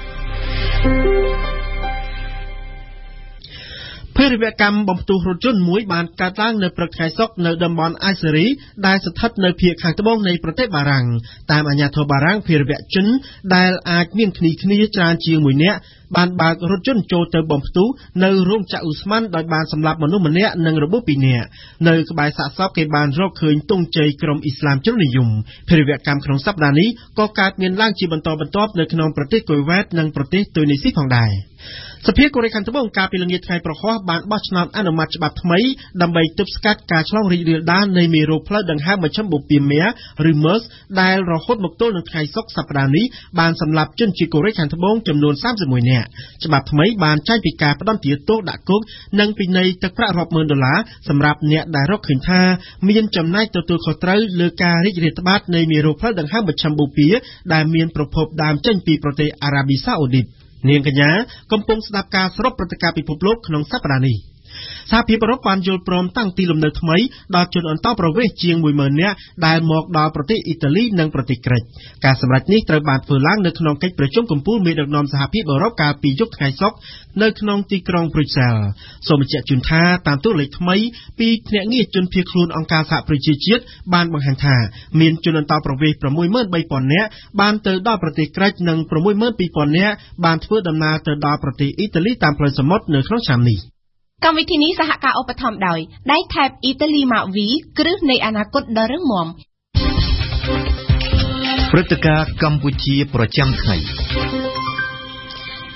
ភេរវកម្មបំផ្ទុះរថយន្តមួយបានកើតឡើងនៅព្រឹកថ្ងៃសុក្រនៅតំបន់អាយសេរីដែលស្ថិតនៅភាគខាងត្បូងនៃប្រទេសបារាំងតាមអាជ្ញាធរបារាំងភេរវជនដែលអាចមានគ្នាគ្នាច្រើនជាងមួយនាក់បានបើករថយន្តចូលទៅបំផ្ទុះនៅរោងចក្រឧស្ម័នដោយបានសម្លាប់មនុស្សម្នាក់និងរបួសពីរនាក់នៅក្បែរសាកសពគេបានរកឃើញទង់ជ័យក្រុមអ៊ីស្លាមជ្រុលនិយមភេរវកម្មក្នុងសប្តាហ៍នេះក៏កើតមានឡើងជាបន្តបន្ទាប់នៅក្នុងប្រទេសកុយវ៉ែតនិងប្រទេសទូនីស៊ីផងដែរសភាកូរ៉េខាងត្បូងកាលពីល្ងាចថ្ងៃប្រហ័សបានបោះឆ្នោតអនុម័តច្បាប់ថ្មីដើម្បីទប់ស្កាត់ការឆ្លងរីករាលដាលនៃមេរោគផ្លូវដង្ហើមមជ្ឈិមបូព៌ាមេឬ MERS ដែលរហូតមកទល់នឹងថ្ងៃសុក្រសប្តាហ៍នេះបានសម្លាប់ជនជាតិកូរ៉េខាងត្បូងចំនួនសាមសិបមួយនាក់ច្បាប់ថ្មីបានចែងពីការផ្តន្ទាទោសដាក់គុកនិងពិន័យទឹកប្រាក់រាប់ម៉ឺនដុល្លារសម្រាប់អ្នកដែលរកឃើញថាមានចំណែកទទួលខុសត្រូវលើការរីករាលត្បាតនៃមេរោគផ្លូវដង្ហើមមជ្ឈិមបូព៌ាដែលមានប្រភពដើមចេញពីប្រទេសអារ៉ាប៊ីសាអូឌីតនាងកញ្ញាកំពុងស្ដាប់ការសរុបព្រឹត្តិការណ៍ពិភពលោកក្នុងសប្តាហ៍នេះសហភាពអឺរ៉ុបបានយល់ព្រមតាំងទីលំនៅថ្មីដល់ជនអន្តោប្រវេសន៍ជាងមួយម៉ឺននាក់ដែលមកដល់ប្រទេសអ៊ីតាលីនិងប្រទេសក្រិកការសម្រេចនេះត្រូវបានធ្វើឡើងនៅក្នុងកិច្ចប្រជុំកំពូលមេដឹកនាំសហភាពអឺរ៉ុបកាលពីយប់ថ្ងៃសុក្រនៅក្នុងទីក្រុង Brussels សូមបញ្ជាក់ជូនថាតាមតួលេខថ្មីពីភ្នាក់ងារជនភៀសខ្លួនអង្គការសហប្រជាជាតិបានបង្ហាញថាមានជនអន្តោប្រវេសន៍ 6ម៉ឺនបីពាន់នាក់បានទៅដល់ប្រទេសក្រិកនិង 6ម៉ឺនពីរពាន់នាក់បានធ្វើដំណើរទៅដល់ប្រទេសអ៊ីតាលីតាមផ្លូវសមុទ្រនៅក្នុងឆ្នាំនេះកម្មវិធីនេះសហការឧបត្ថម្ភដោយដៃថែបអ៊ីតាលីម៉ាវីគ្រឹះនៃអនាគតដ៏រឹងមាំព្រឹត្តិការណ៍កម្ពុជាប្រចាំថ្ងៃ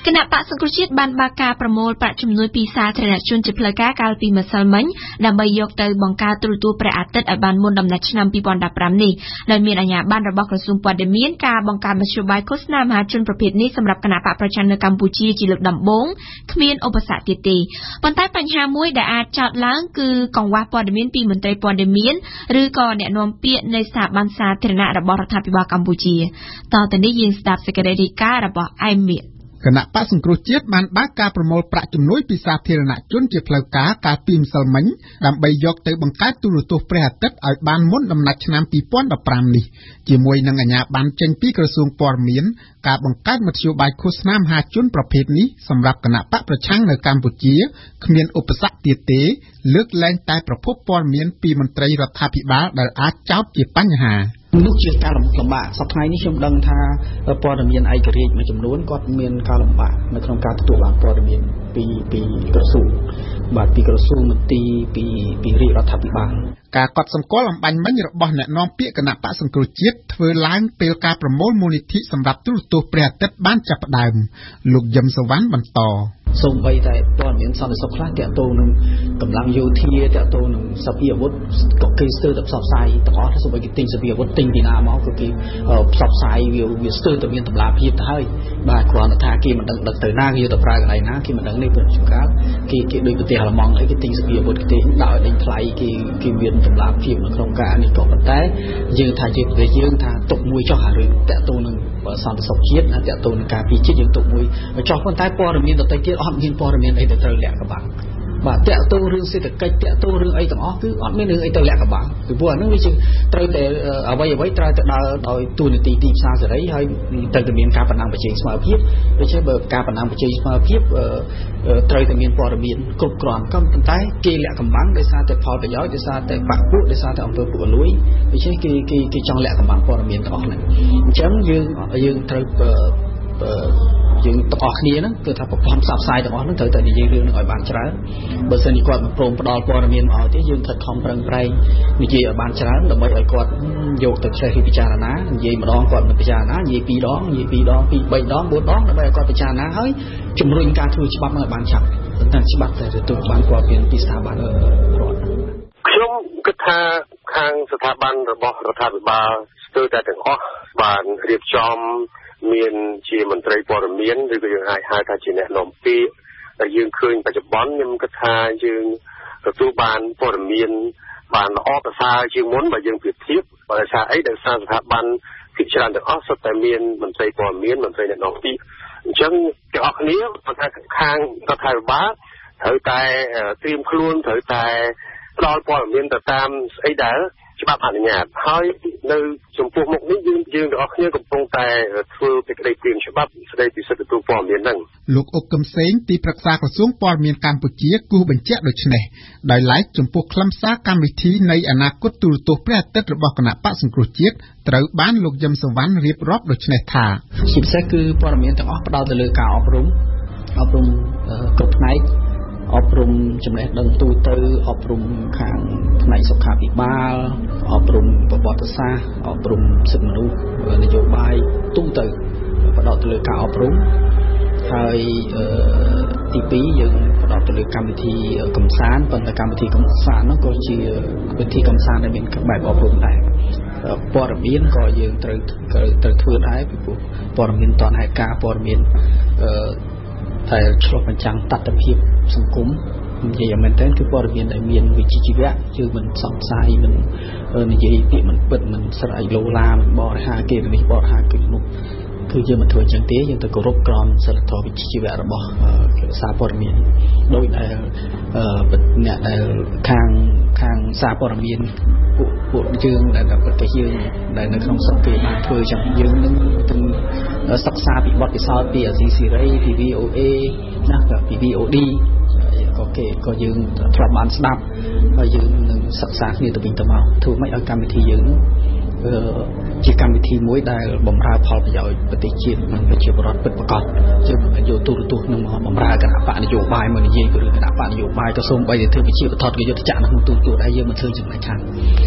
គណៈបក្សសង្គ្រោះជាតិបានបើកការប្រមូលប្រាក់ជំនួយពីសាធារណជនជាផ្លូវការកាលពីម្សិលមិញដើម្បីយកទៅបង្កើតទូរទស្សន៍ព្រះអាទិត្យឲ្យបានមុនដំណាច់ឆ្នាំពីរពាន់ដប់ប្រាំនេះដោយមានអាជ្ញាប័ណ្ណរបស់ក្រសួងព័ត៌មានការបង្កើតមធ្យោបាយឃោសនាមហាជនប្រភេទនេះសម្រាប់គណៈបកប្រឆាំងនៅកម្ពុជាជាលើកដំបូងគ្មានឧបសគ្គទៀតទេប៉ុន្តែបញ្ហាមួយដែលអាចចោទឡើងគឺកង្វះព័ត៌មានពីមន្ត្រីព័ត៌មានឬក៏អ្នកនាំពាក្យនៃស្ថាប័នសាធារណៈរបស់រដ្ឋាភិបាលកម្ពុជាតទៅនេះយើងស្ដាប់សេចក្តីរាយការណ៍របស់អែមមៀកគណៈបក្សសង្គ្រោះជាតិបានបើកការប្រមូលប្រាក់ជំនួយពីសាធារណជនជាផ្លូវការកាលពីម្សិលមិញដើម្បីយកទៅបង្កើតទូរទស្សន៍ព្រះអាទិត្យឲ្យបានមុនដំណាច់ឆ្នាំពីរពាន់ដប់ប្រាំនេះជាមួយនឹងអាជ្ញាប័ណ្ណចេញពីក្រសួងព័ត៌មានការបង្កើតមធ្យោបាយឃោសនាមហាជនប្រភេទនេះសម្រាប់គណៈបកប្រឆាំងនៅកម្ពុជាគ្មានឧបសគ្គទៀតទេលើកលែងតែប្រភពព័ត៌មានពីមន្ត្រីរដ្ឋាភិបាលដែលអាចចោទជាបញ្ហានោះជាការលំបាកសប្តាហ៍នេះខ្ញុំដឹងថាព័ត៌មានឯករាជ្យមួយចំនួនគាត់មានការលំបាកនៅក្នុងការទទួលបានព័ត៌មានពីពីក្រសួងបាទពីក្រសួងមន្ទីរពីពីរាជរដ្ឋាភិបាលការកត់សម្គាល់អំបញ្ញមិញរបស់អ្នកនាំពាក្យគណៈបក្សសង្គ្រោះជាតិធ្វើឡើងពេលការប្រមូលមូលនិធិសម្រាប់ទូរទស្សន៍ព្រះអាទិត្យបានចាប់ផ្ដើមលោកយឹមសវណ្ណបន្តសូម្បីតែព័ត៌មានសន្តិសុខខ្លះតាក់ទងនឹងកម្លាំងយោធាតាក់ទងនឹងសព្វាអាវុធក៏គេស្ទើរតែផ្សព្វផ្សាយទាំងអស់សូម្បីគេទិញសព្វាអាវុធទិញពីណាមកក៏គេផ្សព្វផ្សាយវាវាស្ទើរតែមានតម្លាភាពទៅហើយបាទគ្រាន់តែថាគេមិនដឹងដឹកទៅណាគេយកទៅប្រើកន្លែងណាគេមិនដឹងនេះព្រោះជួនកាលគេគេដូចប្រទេសអាល្លឺម៉ង់អីគេទិញសព្វាអាវុធគេទិញដោយដេញថ្លៃគេគេមានតម្លាភាពនៅក្នុងការនេះក៏ប៉ុន្តែយើងថាជាប្រទេសយើងថាទុកមួយចុះអារឿងតាក់ទងនឹងសន្តិសុខជាតិណាតាក់ទងនឹងការពារជាតិយើងទុកមួយចុះប៉ុន្តែព័ត៌មានដទៃទៀតអត់មានព័ត៌មានអីទៅត្រូវលាក់កបាំងបាទតាក់ទងរឿងសេដ្ឋកិច្ចតាក់ទងរឿងអីទាំងអស់គឺអត់មានរឿងអីទៅលាក់កបាំងពីព្រោះអានោះវាជាត្រូវតែអ្វីអ្វីត្រូវតែដើរដោយទូនីតិទីផ្សារសេរីហើយត្រូវតែមានការបណ្ដាំប្រជែងស្មើភាពដូច្នេះបើការបណ្ដាំប្រជែងស្មើភាពត្រូវតែមានព័ត៌មានគ្រប់គ្រាន់ក៏ប៉ុន្តែគេលាក់កំបាំងដោយសារតែផលប្រយោជន៍ដោយសារតែបាក់ពួកដោយសារតែអំពើពុករលួយដូច្នេះគេគេគេចង់លាក់កំបាំងព័ត៌មានទាំងអស់ហ្នឹងអញ្ចឹងយើងយើងត្រូវយើងទាំងអស់គ្នាហ្នឹងគឺថាប្រព័ន្ធផ្សព្វផ្សាយទាំងអស់ហ្នឹងត្រូវតែនិយាយរឿងហ្នឹងឲ្យបានច្រើនបើសិនជាគាត់មិនព្រមផ្ដល់ព័ត៌មានមកឲ្យទេយើងខិតខំប្រឹងប្រែងនិយាយឲ្យបានច្រើនដើម្បីឲ្យគាត់យកទៅឆ្លេះពិចារណានិយាយម្ដងគាត់មិនពិចារណានិយាយពីរដងនិយាយពីរដងពីរបីដងបួនដងដើម្បីឲ្យគាត់ពិចារណាហើយជំរុញការធ្វើច្បាប់ហ្នឹងឲ្យបានឆាប់តែច្បាប់តែទទួលបានព័ត៌មានពីស្ថាប័នរដ្ឋខ្ញុំគិតថាខាងស្ថាប័នរបស់រដ្ឋាភិបាលស្ទើរតែទាំងអស់បានរៀបចំមានជាមន្ត្រីព័ត៌មានឬក៏យើងអាចហៅថាជាអ្នកនាំពាក្យដែលយើងឃើញបច្ចុប្បន្នខ្ញុំគិតថាយើងទទួលបានព័ត៌មានបានល្អប្រសើរជាងមុនបើយើងប្រៀបធៀបដោយសារអីដោយសារស្ថាប័នភាគច្រើនទាំងអស់សុទ្ធតែមានមន្ត្រីព័ត៌មានមន្ត្រីអ្នកនាំពាក្យអញ្ចឹងទាំងអស់គ្នាគាត់ថាខាងរដ្ឋាភិបាលត្រូវតែត្រៀមខ្លួនត្រូវតែផ្ដល់ព័ត៌មានទៅតាមស្អីដែលច្បាប់អនុញ្ញាតហើយនៅចំពោះមុខនេះយើងយើងទាំងអស់គ្នាកំពុងតែធ្វើសេចក្តីព្រាងច្បាប់ស្តីពីសិទ្ធិទទួលព័ត៌មានហ្នឹងលោកអុកកឹមសេងទីប្រឹក្សាក្រសួងព័ត៌មានកម្ពុជាគូសបញ្ជាក់ដូចនេះដោយឡែកចំពោះខ្លឹមសារកម្មវិធីនៃអនាគតទូរទស្សន៍ព្រះអាទិត្យរបស់គណៈបក្សសង្គ្រោះជាតិត្រូវបានលោកយឹមសវណ្ណរៀបរាប់ដូចនេះថាជាពិសេសគឺព័ត៌មានទាំងអស់ផ្ដោតទៅលើការអប់រំអប់រំគ្រប់ផ្នែកអប់រំចំណេះដឹងទូទៅអប់រំខាងផ្នែកសុខាភិបាលអប់រំប្រវត្តិសាស្ត្រអប់រំសិទ្ធិមនុស្សនយោបាយទូទៅផ្ដោតទៅលើការអប់រំហើយទីពីរយើងផ្ដោតទៅលើកម្មវិធីកំសាន្តប៉ុន្តែកម្មវិធីកំសាន្តនោះក៏ជាវិធីកំសាន្តដែលមានបែបអប់រំដែរព័ត៌មានក៏យើងត្រូវត្រូវធ្វើដែរពីព្រោះព័ត៌មានតនហេតុការព័ត៌មានតែឆ្លុះបញ្ចាំងតថភាពសង្គមនិយាយមែនតើគឺព័ត៌មានដែលមានវិជ្ជាជីវៈគឺមិនសង្ស័យមិននិយាយពាក្យមិនពិតមិនស្រែកលោឡាមិនបរិហាគេនេះបរិហាគេនោះគឺយើងមិនធ្វើអញ្ចឹងទេយើងទៅគោរពក្រមសីលធម៌វិជ្ជាជីវៈរបស់សារព័ត៌មានដោយដែលអ្នកដែលខាងខាងសារព័ត៌មានពួកពួកយើងដែលប្រទេសយើងដែលនៅក្នុងស្រុកគេបានធ្វើចឹងយើងនឹងទាំងសិក្សាពីបទពិសោធន៍ពីអាស៊ីសេរីពី វី អូ เอ ណាពី វី អូ ឌី ក៏គេក៏យើងធ្លាប់បានស្ដាប់ហើយយើងនឹងសិក្សាគ្នាទៅវិញទៅមកធ្វើម៉េចឲ្យកម្មវិធីយើងជាកម្មវិធីមួយដែលបម្រើផលប្រយោជន៍ប្រទេសជាតិនិងប្រជាពលរដ្ឋពិតប្រាកដជាមិនមែនយកទូរទស្សន៍នឹងមកបម្រើគណៈបកនយោបាយមកនិយាយពីរឿងគណៈបកនយោបាយក៏សូម្បីតែធ្វើវិជាបថតក៏យុទ្ធចក្រក្នុងទូរទស្សន៍ដែរយើងមិនធ្វើចំណេះខាង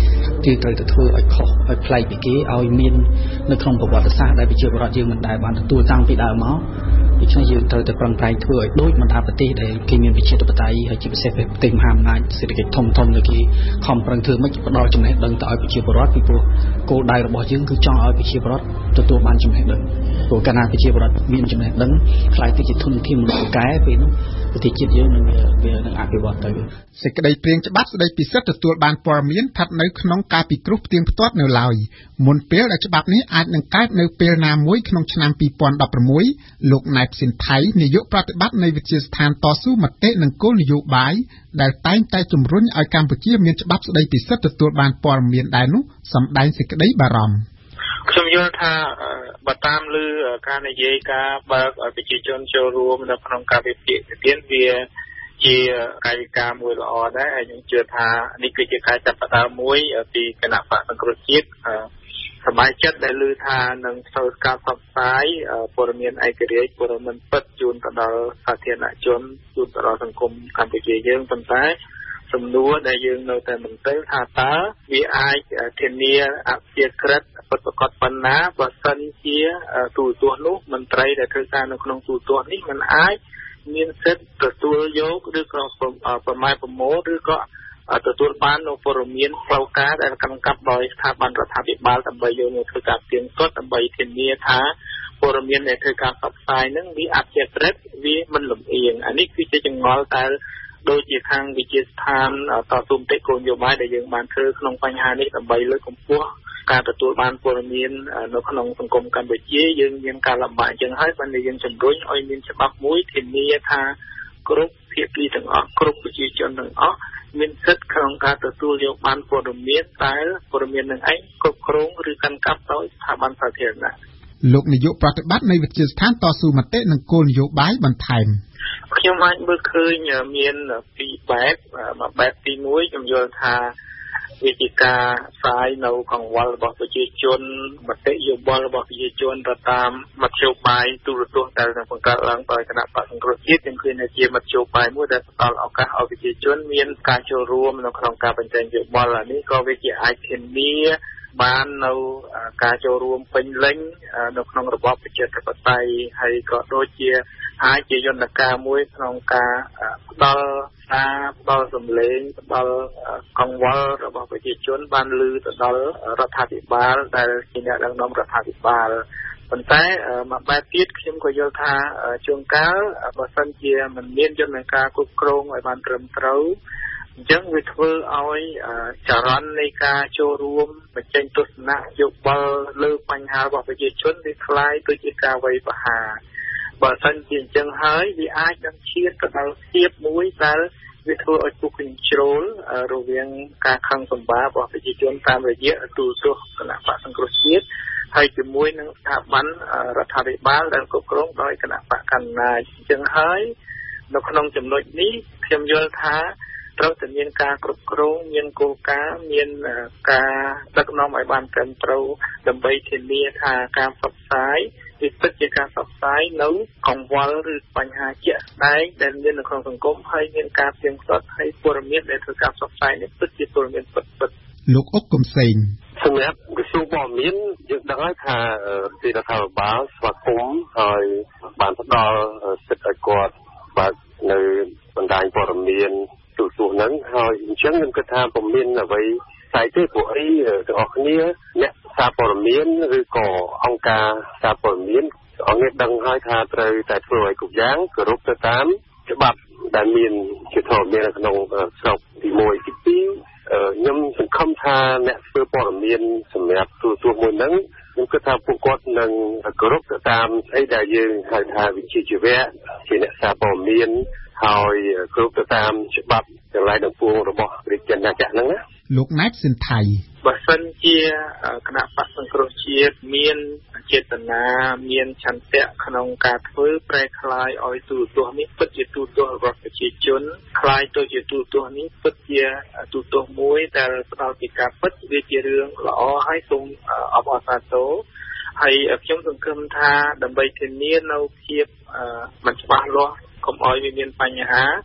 ទីត្រូវទៅធ្វើឲ្យខុសឲ្យប្លែកពីគេឲ្យមាននៅក្នុងប្រវត្តិសាស្ត្រដែលប្រជាពលរដ្ឋយើងមិនដែលបានទទួលតាំងពីដើមមកដូច្នេះយើងត្រូវតែប្រឹងប្រែងធ្វើឲ្យដូចបណ្ដាប្រទេសដែលគេមានប្រជាធិបតេយ្យហើយជាពិសេសប្រទេសមហាអំណាចសេដ្ឋកិច្ចធំធំដែលគេខំប្រឹងធ្វើមិនផ្ដល់ចំណេះដឹងទៅឲ្យប្រជាពលរដ្ឋពីព្រោះគោលដៅរបស់យើងគឺចង់ឲ្យប្រជាពលរដ្ឋទទួលបានចំណេះដឹងព្រោះកាលណាប្រជាពលរដ្ឋមានចំណេះដឹងខ្លាយទៅជាធនធានមនុស្សកែពេលនោះប្រទេសជាតិយើងនឹងវានឹងអភិវឌ្ឍទៅសេចក្តីព្រាងច្បាប់ស្តីពីសិទ្ធិទទួលបានព័ត៌មានស្ថិតនៅក្នុងការពិគ្រោះផ្ទៀងផ្ទាត់នៅឡើយមុនពេលដែលច្បាប់នេះអាចនឹងកើតនៅពេលណាមួយក្នុងឆ្នាំពីរពាន់ដប់ប្រាំមួយលោកណែបស៊ីនថៃនាយកប្រតិបត្តិនៃវិទ្យាស្ថានតស៊ូមតិនិងគោលនយោបាយដែលតែងតែជំរុញឲ្យកម្ពុជាមានច្បាប់ស្តីពីសិទ្ធិទទួលបានព័ត៌មានដែរនោះសម្ដែងសេចក្តីបារម្ភខ្ញុំយល់ថាបើតាមលើការនិយាយការបើកឲ្យប្រជាជនចូលរួមនៅក្នុងការវិភាគទានវាជាកាយវិការមួយល្អដែរហើយខ្ញុំជឿថានេះគឺជាការចាប់ផ្ដើមមួយពីគណៈបកសង្គ្រោះជាតិសមាជិកដែលលើថានឹងធ្វើការផ្សព្វផ្សាយព័ត៌មានឯករាជ្យព័ត៌មានពិតជូនទៅដល់សាធារណជនជូនទៅដល់សង្គមកម្ពុជាយើងប៉ុន្តែសំណួរដែលយើងនៅតែមិនទៅថាតើវាអាចធានាអព្យាក្រឹតពិតប្រាកដប៉ុណ្ណាបើសិនជាទូរទស្សន៍នោះមន្ត្រីដែលធ្វើការនៅក្នុងទូរទស្សន៍នេះមិនអាចមានសិទ្ធិទទួលយកឬក៏ប្រម៉ែប្រមូលឬក៏ទទួលបាននូវព័ត៌មានផ្លូវការដែលកំកាប់ដោយស្ថាប័នរដ្ឋាភិបាលដើម្បីយកមកធ្វើការផ្ទៀងផ្ទាត់ដើម្បីធានាថាព័ត៌មានដែលធ្វើការផ្សព្វផ្សាយនឹងវាអព្យាក្រឹតវាមិនលំអៀងអានេះគឺជាចង្អុលដែលដូចជាខាងវិទ្យាស្ថានតស៊ូមតិគោលនយោបាយដែលយើងបានធ្វើក្នុងបញ្ហានេះដើម្បីលើកកម្ពស់ការទទួលបានព័ត៌មាននៅក្នុងសង្គមកម្ពុជាយើងមានការលំបាកអញ្ចឹងហើយបានយើងជំរុញឲ្យមានច្បាប់មួយធានាថាគ្រប់ភាគីទាំងអស់គ្រប់ប្រជាជនទាំងអស់មានសិទ្ធិក្នុងការទទួលយកបានព័ត៌មានតែព័ត៌មាននឹងឯងគ្រប់គ្រងឬកាន់កាប់ដោយស្ថាប័នសាធារណៈលោកនាយកប្រតិបត្តិនៃវិទ្យាស្ថានតស៊ូមតិនិងគោលនយោបាយបន្ថែមខ្ញុំអាចមើលឃើញមានពីរបែបមួយបែបទីមួយខ្ញុំយល់ថាវិធីការផ្សាយនៅកង្វល់របស់ប្រជាជនមតិយោបល់របស់ប្រជាជនទៅតាមមធ្យោបាយទូរទស្សន៍ដែលនឹងបង្កើតឡើងដោយគណៈបក្សសង្គ្រោះជាតិខ្ញុំឃើញថាជាមធ្យោបាយមួយដែលផ្ដល់ឱកាសឲ្យប្រជាជនមានការចូលរួមនៅក្នុងការបញ្ចេញយោបល់នេះក៏វាជាអាចធានាបាននៅការចូលរួមពេញលេញនៅក្នុងរបបប្រជាធិបតេយ្យហើយក៏ដូចជាអាចជាយន្តការមួយក្នុងការផ្ដល់ការផ្ដល់សម្លេងផ្ដល់កង្វល់របស់ប្រជាជនបានលឺទៅដល់រដ្ឋាភិបាលដែលជាអ្នកដឹកនាំរដ្ឋាភិបាលប៉ុន្តែមួយបែបទៀតខ្ញុំក៏យល់ថាជួនកាលបើសិនជាមិនមានយន្តការគ្រប់គ្រងឲ្យបានត្រឹមត្រូវអញ្ចឹងវាធ្វើឲ្យចរន្តនៃការចូលរួមបញ្ចេញទស្សនៈយោបល់លើបញ្ហារបស់ប្រជាជនវាคล้ายទៅជាការវាយប្រហារបើសិនជាអញ្ចឹងហើយវាអាចនឹងឈានទៅដល់ភាពមួយដែលវាធ្វើឲ្យពុះកញ្ជ្រោលរវាងការខឹងសម្បាររបស់ប្រជាជនតាមរយៈទូរទស្សន៍គណៈបក្សសង្គ្រោះជាតិហើយជាមួយនឹងស្ថាប័នរដ្ឋាភិបាលដែលគ្រប់គ្រងដោយគណៈបកកណ្ដាលអញ្ចឹងហើយនៅក្នុងចំណុចនេះខ្ញុំយល់ថាត្រូវតែមានការគ្រប់គ្រងមានគោលការណ៍មានការដឹកនាំឲ្យបានត្រឹមត្រូវដើម្បីធានាថាការផ្សព្វផ្សាយវាពិតជាការផ្សព្វផ្សាយនៅកង្វល់ឬបញ្ហាជាក់ស្ដែងដែលមាននៅក្នុងសង្គមហើយមានការផ្ទៀងផ្ទាត់ហើយព័ត៌មានដែលធ្វើការផ្សព្វផ្សាយនេះពិតជាព័ត៌មានពិតពិតលោកអុកកំសែងសម្រាប់ក្រសួងព័ត៌មានយើងដឹងហើយថាទីរដ្ឋាភិបាលស្វាគមន៍ហើយបានផ្ដល់សិទ្ធិឲ្យគាត់បើកនៅបណ្ដាញព័ត៌មានទូរទស្សន៍ហ្នឹងហើយអញ្ចឹងខ្ញុំគិតថាពុំមានអ្វីស្អីទេពួកអីទាំងអស់គ្នាអ្នកសារព័ត៌មានឬក៏អង្គការសារព័ត៌មានអង្គនេះដឹងហើយថាត្រូវតែធ្វើឲ្យគ្រប់យ៉ាងគោរពទៅតាមច្បាប់ដែលមានជាធម្មតានៅក្នុងស្រុកទីមួយទីពីរខ្ញុំសង្ឃឹមថាអ្នកធ្វើព័ត៌មានសម្រាប់ទូរទស្សន៍មួយហ្នឹងខ្ញុំគិតថាពួកគាត់នឹងគោរពទៅតាមស្អីដែលយើងហៅថាវិជ្ជាជីវៈជាអ្នកសារព័ត៌មានហើយគ្រប់ទៅតាមច្បាប់ទាំងឡាយទាំងពួងរបស់រាជអាណាចក្រហ្នឹងណាលោកណែបស៊ិនថៃបើសិនជាគណៈបក្សសង្គ្រោះជាតិមានចេតនាមានឆន្ទៈក្នុងការធ្វើប្រែក្លាយឲ្យទូរទស្សន៍នេះពិតជាទូរទស្សន៍របស់ប្រជាជនក្លាយទៅជាទូរទស្សន៍នេះពិតជាទូរទស្សន៍មួយដែលផ្ដល់ពីការពិតវាជារឿងល្អហើយសូមអបអរសាទរហើយខ្ញុំសង្ឃឹមថាដើម្បីធានានៅភាពមិនច្បាស់លាស់កុំឲ្យវាមានបញ្ហា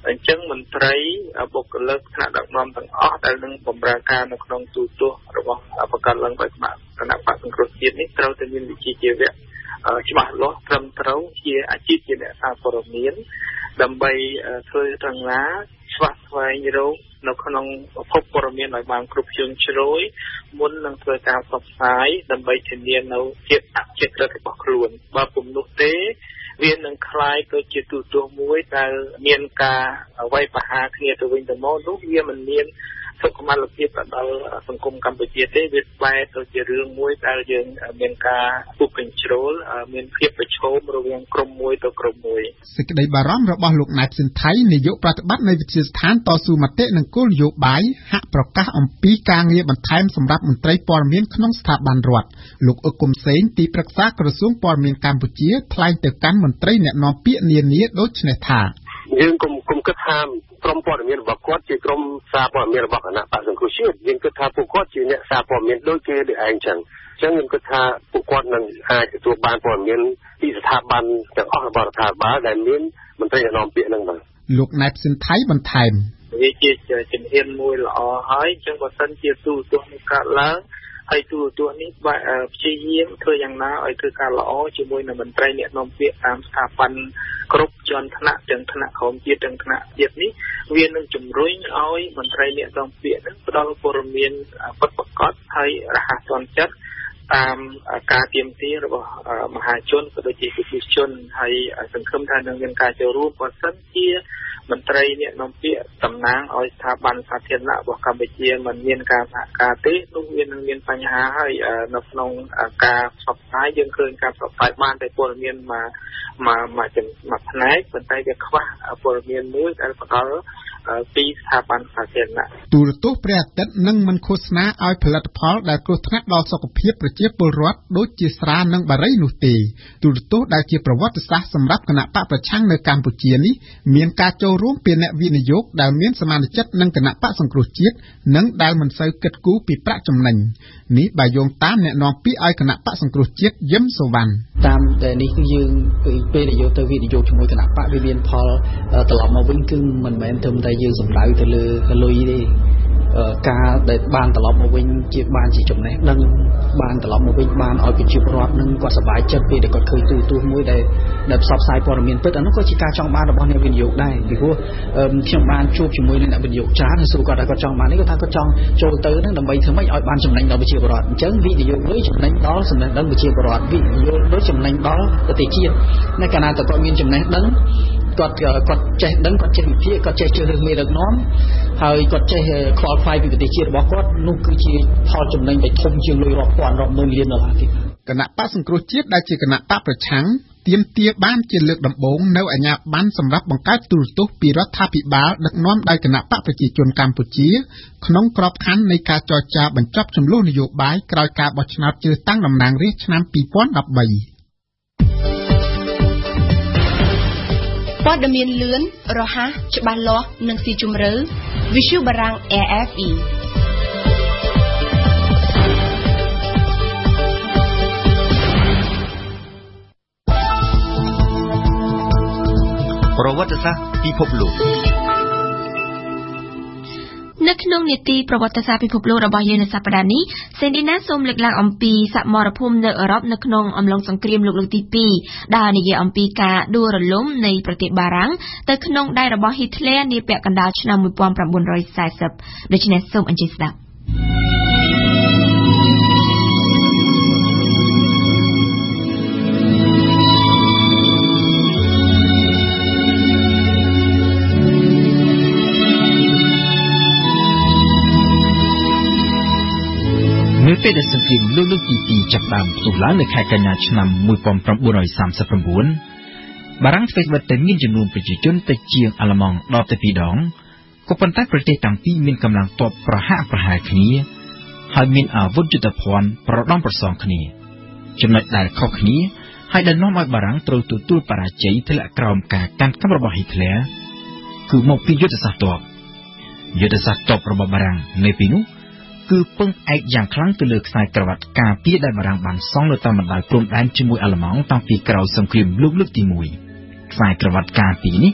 អញ្ចឹងមន្ត្រីបុគ្គលិកថ្នាក់ដឹកនាំទាំងអស់ដែលនឹងបម្រើការនៅក្នុងទូទស្សន៍របស់បង្កើតឡើងដោយគណៈបក្សសង្គ្រោះជាតិនេះត្រូវតែមានវិជ្ជាជីវៈច្បាស់លាស់ត្រឹមត្រូវជាអាជីពជាអ្នកសារព័ត៌មានដើម្បីធ្វើទាំងណាស្វែងស្វែងរកនៅក្នុងប្រភពព័ត៌មានឲ្យបានគ្រប់ជ្រុងជ្រោយមុននឹងធ្វើការផ្សព្វផ្សាយដើម្បីធានានៅជាតិអចិន្ត្រៃយ៍របស់ខ្លួនបើពុំនោះទេវានឹងคล้ายទៅជាទូទស្សន៍មួយដែលមានការវាយប្រហារគ្នាទៅវិញទៅមកនោះវាមិនមានសុខុមាលភាពទៅដល់សង្គមកម្ពុជាទេវាបែរទៅជារឿងមួយដែលយើងមានការពុះកញ្ជ្រោលមានភាពប្រឈមរវាងក្រុមមួយទៅក្រុមមួយសេចក្តីបារម្ភរបស់លោកណែបស៊ិនថៃនាយកប្រតិបត្តិនៃវិទ្យាស្ថានតស៊ូមតិនិងគោលនយោបាយហាក់ប្រកាសអំពីការងារបន្ថែមសម្រាប់មន្ត្រីព័ត៌មានក្នុងស្ថាប័នរដ្ឋលោកអ៊ុកគុំសេងទីប្រឹក្សាក្រសួងព័ត៌មានកម្ពុជាថ្លែងទៅកាន់មន្ត្រីអ្នកនាំពាក្យនានាដូចនេះថាយើងគុំគុំគិតថាក្រុមព័ត៌មានរបស់គាត់ជាក្រុមសារព័ត៌មានរបស់គណៈបក្សសង្គ្រោះជាតិយើងគិតថាពួកគាត់ជាអ្នកសារព័ត៌មានដូចគេដូចឯងចឹងអញ្ចឹងខ្ញុំគិតថាពួកគាត់នឹងអាចទទួលបានព័ត៌មានពីស្ថាប័នទាំងអស់របស់រដ្ឋាភិបាលដែលមានមន្ត្រីអ្នកនាំពាក្យនឹងបាទលោកណែបស៊ិនថៃបន្ថែមវាជាជំហានមួយល្អហើយអញ្ចឹងបើសិនជាទូទស្សន៍នេះកើតឡើងហើយទូទស្សន៍នេះព្យាយាមធ្វើយ៉ាងណាឲ្យធ្វើការល្អជាមួយនឹងមន្ត្រីអ្នកនាំពាក្យតាមស្ថាប័នគ្រប់ជាន់ថ្នាក់ទាំងថ្នាក់ក្រោមជាតិទាំងថ្នាក់ជាតិនេះវានឹងជំរុញឲ្យមន្ត្រីអ្នកនាំពាក្យនឹងផ្ដល់ព័ត៌មានពិតប្រាកដហើយរហ័សទាន់ចិត្តតាមការទាមទាររបស់មហាជនក៏ដូចជាប្រជាជនហើយសង្ឃឹមថានឹងមានការចូលរួមបើសិនជាមន្ត្រីអ្នកនាំពាក្យតំណាងឲ្យស្ថាប័នសាធារណៈរបស់កម្ពុជាមិនមានការសហការទេនោះវានឹងមានបញ្ហាហើយនៅក្នុងការផ្សព្វផ្សាយយើងឃើញការផ្សព្វផ្សាយបានតែព័ត៌មានមកមកមកមួយផ្នែកប៉ុន្តែវាខ្វះព័ត៌មានមួយដែលផ្ដល់ពីស្ថាប័នសាធារណៈទូរទស្សន៍ព្រះអាទិត្យនឹងមិនឃោសនាឲ្យផលិតផលដែលគ្រោះថ្នាក់ដល់សុខភាពប្រជាពលរដ្ឋដូចជាស្រានិងបារីនោះទេទូរទស្សន៍ដែលជាប្រវត្តិសាស្ត្រសម្រាប់គណៈបកប្រឆាំងនៅកម្ពុជានេះមានការចូលរួមពីអ្នកវិនិយោគដែលមានសមានចិត្តនឹងគណៈបកសង្គ្រោះជាតិនិងដែលមិនសូវគិតគូរពីប្រាក់ចំណេញនេះបើយោងតាមអ្នកនាំពាក្យឲ្យគណៈបកសង្គ្រោះជាតិយឹមសុវណ្ណតាមតែនេះគឺយើងពេលដែលយកទៅវិនិយោគជាមួយគណៈបកវាមានផលត្រឡប់មកវិញគឺមិនមែនត្រឹមតែយើងសម្ដៅទៅលើលុយទេការដែលបានត្រឡប់មកវិញជាបានជាចំណេះដឹងបានត្រឡប់មកវិញបានឲ្យប្រជាពលរដ្ឋនឹងគាត់សប្បាយចិត្តពេលដែលគាត់ឃើញទូទស្សន៍មួយដែលដែលផ្សព្វផ្សាយព័ត៌មានពិតអានោះក៏ជាការចង់បានរបស់អ្នកវិនិយោគដែរពីព្រោះខ្ញុំបានជួបជាមួយនឹងអ្នកវិនិយោគច្រើនហើយសួរគាត់ថាគាត់ចង់បាននេះគាត់ថាគាត់ចង់ចូលទៅនឹងដើម្បីធ្វើម៉េចឲ្យបានចំណេញដល់ប្រជាពលរដ្ឋអញ្ចឹងវិនិយោគលុយចំណេញដល់ចំណេះដឹងប្រជាពលរដ្ឋវិនិយោគលុយចំណេញដល់ប្រទេសជាតិនៅកាលណាតែគាត់មានចំណេះដឹងគាត់គាត់ចេះដឹងគាត់ចេះវិភាគគាត់ចេះជ្រើសរើសមេដឹកនាំហើយគាត់ចេះខ្វល់ខ្វាយពីប្រទេសជាតិរបស់គាត់នោះគឺជាផលចំណេញដែលធំជាងលុយរាប់ពាន់រាប់ម៉ឺនលានដុល្លារទៀតគណៈបកសង្គ្រោះជាតិដែលជាគណៈបកប្រឆាំងទាមទារបានជាលើកដំបូងនៅអាជ្ញាប័ណ្ណសម្រាប់បង្កើតទូរទស្សន៍ពីរដ្ឋាភិបាលដឹកនាំដោយគណៈបកប្រជាជនកម្ពុជាក្នុងក្របខ័ណ្ឌនៃការចរចាបញ្ចប់ជម្លោះនយោបាយក្រោយការបោះឆ្នោតជ្រើសតាំងតំណាងរាស្ត្រឆ្នាំពីរពាន់ដប់បីព័ត៌មានលឿនរហ័សច្បាស់លាស់និងស៊ីជម្រៅ Visual បារាំង A F E ប្រវត្តិសាស្ត្រពិភពលោកនៅក្នុងនីតិប្រវត្តិសាស្ត្រពិភពលោករបស់យើងនៅសប្តាហ៍នេះសេនឌីណាសូមលើកឡើងអំពីសមរភូមិនៅអឺរ៉ុបនៅក្នុងអំឡុងសង្គ្រាមលោកលើកទីពីរដែលនិយាយអំពីការដួលរលំនៃប្រទេសបារាំងទៅក្នុងដៃរបស់ហ៊ីតលែរនាពាក់កណ្ដាលឆ្នាំmột nghìn chín trămสี่สิบដូច្នេះសូមអញ្ជើញស្ដាប់នៅពេលដែលសង្គ្រាមលោកលើកទីពីរចាប់ផ្ដើមផ្ទុះឡើងនៅខែកញ្ញាឆ្នាំmột nghìn chín trăm ba mươi chínបារាំងធ្វើបិទតែមានចំនួនប្រជាជនតិចជាងអាល្លឺម៉ង់ដល់ទៅពីរដងក៏ប៉ុន្តែប្រទេសទាំងពីរមានកម្លាំងទ័ពប្រហាក់ប្រហែលគ្នាហើយមានអាវុធយុទ្ធភ័ណ្ឌប្រដំប្រសងគ្នាចំណុចដែលខុសគ្នាហើយដែលនាំឲ្យបារាំងត្រូវទទួលបរាជ័យធ្លាក់ក្រោមការកាន់កាប់របស់ហ៊ីតលែរគឺមកពីយុទ្ធសាស្ត្រទ័ពយុទ្ធសាស្ត្រទ័ពរបស់បារាំងនៅពេលនោះគឺពឹងឯកយ៉ាងខ្លាំងទៅលើខ្សែក្រវ៉ាត់ការពារដែលបារាំងបានសង់នៅតាមបណ្ដោយព្រំដែនជាមួយអាល្លឺម៉ង់តាំងពីក្រោយសង្គ្រាមលោកលើកទីមួយខ្សែក្រវ៉ាត់ការពារនេះ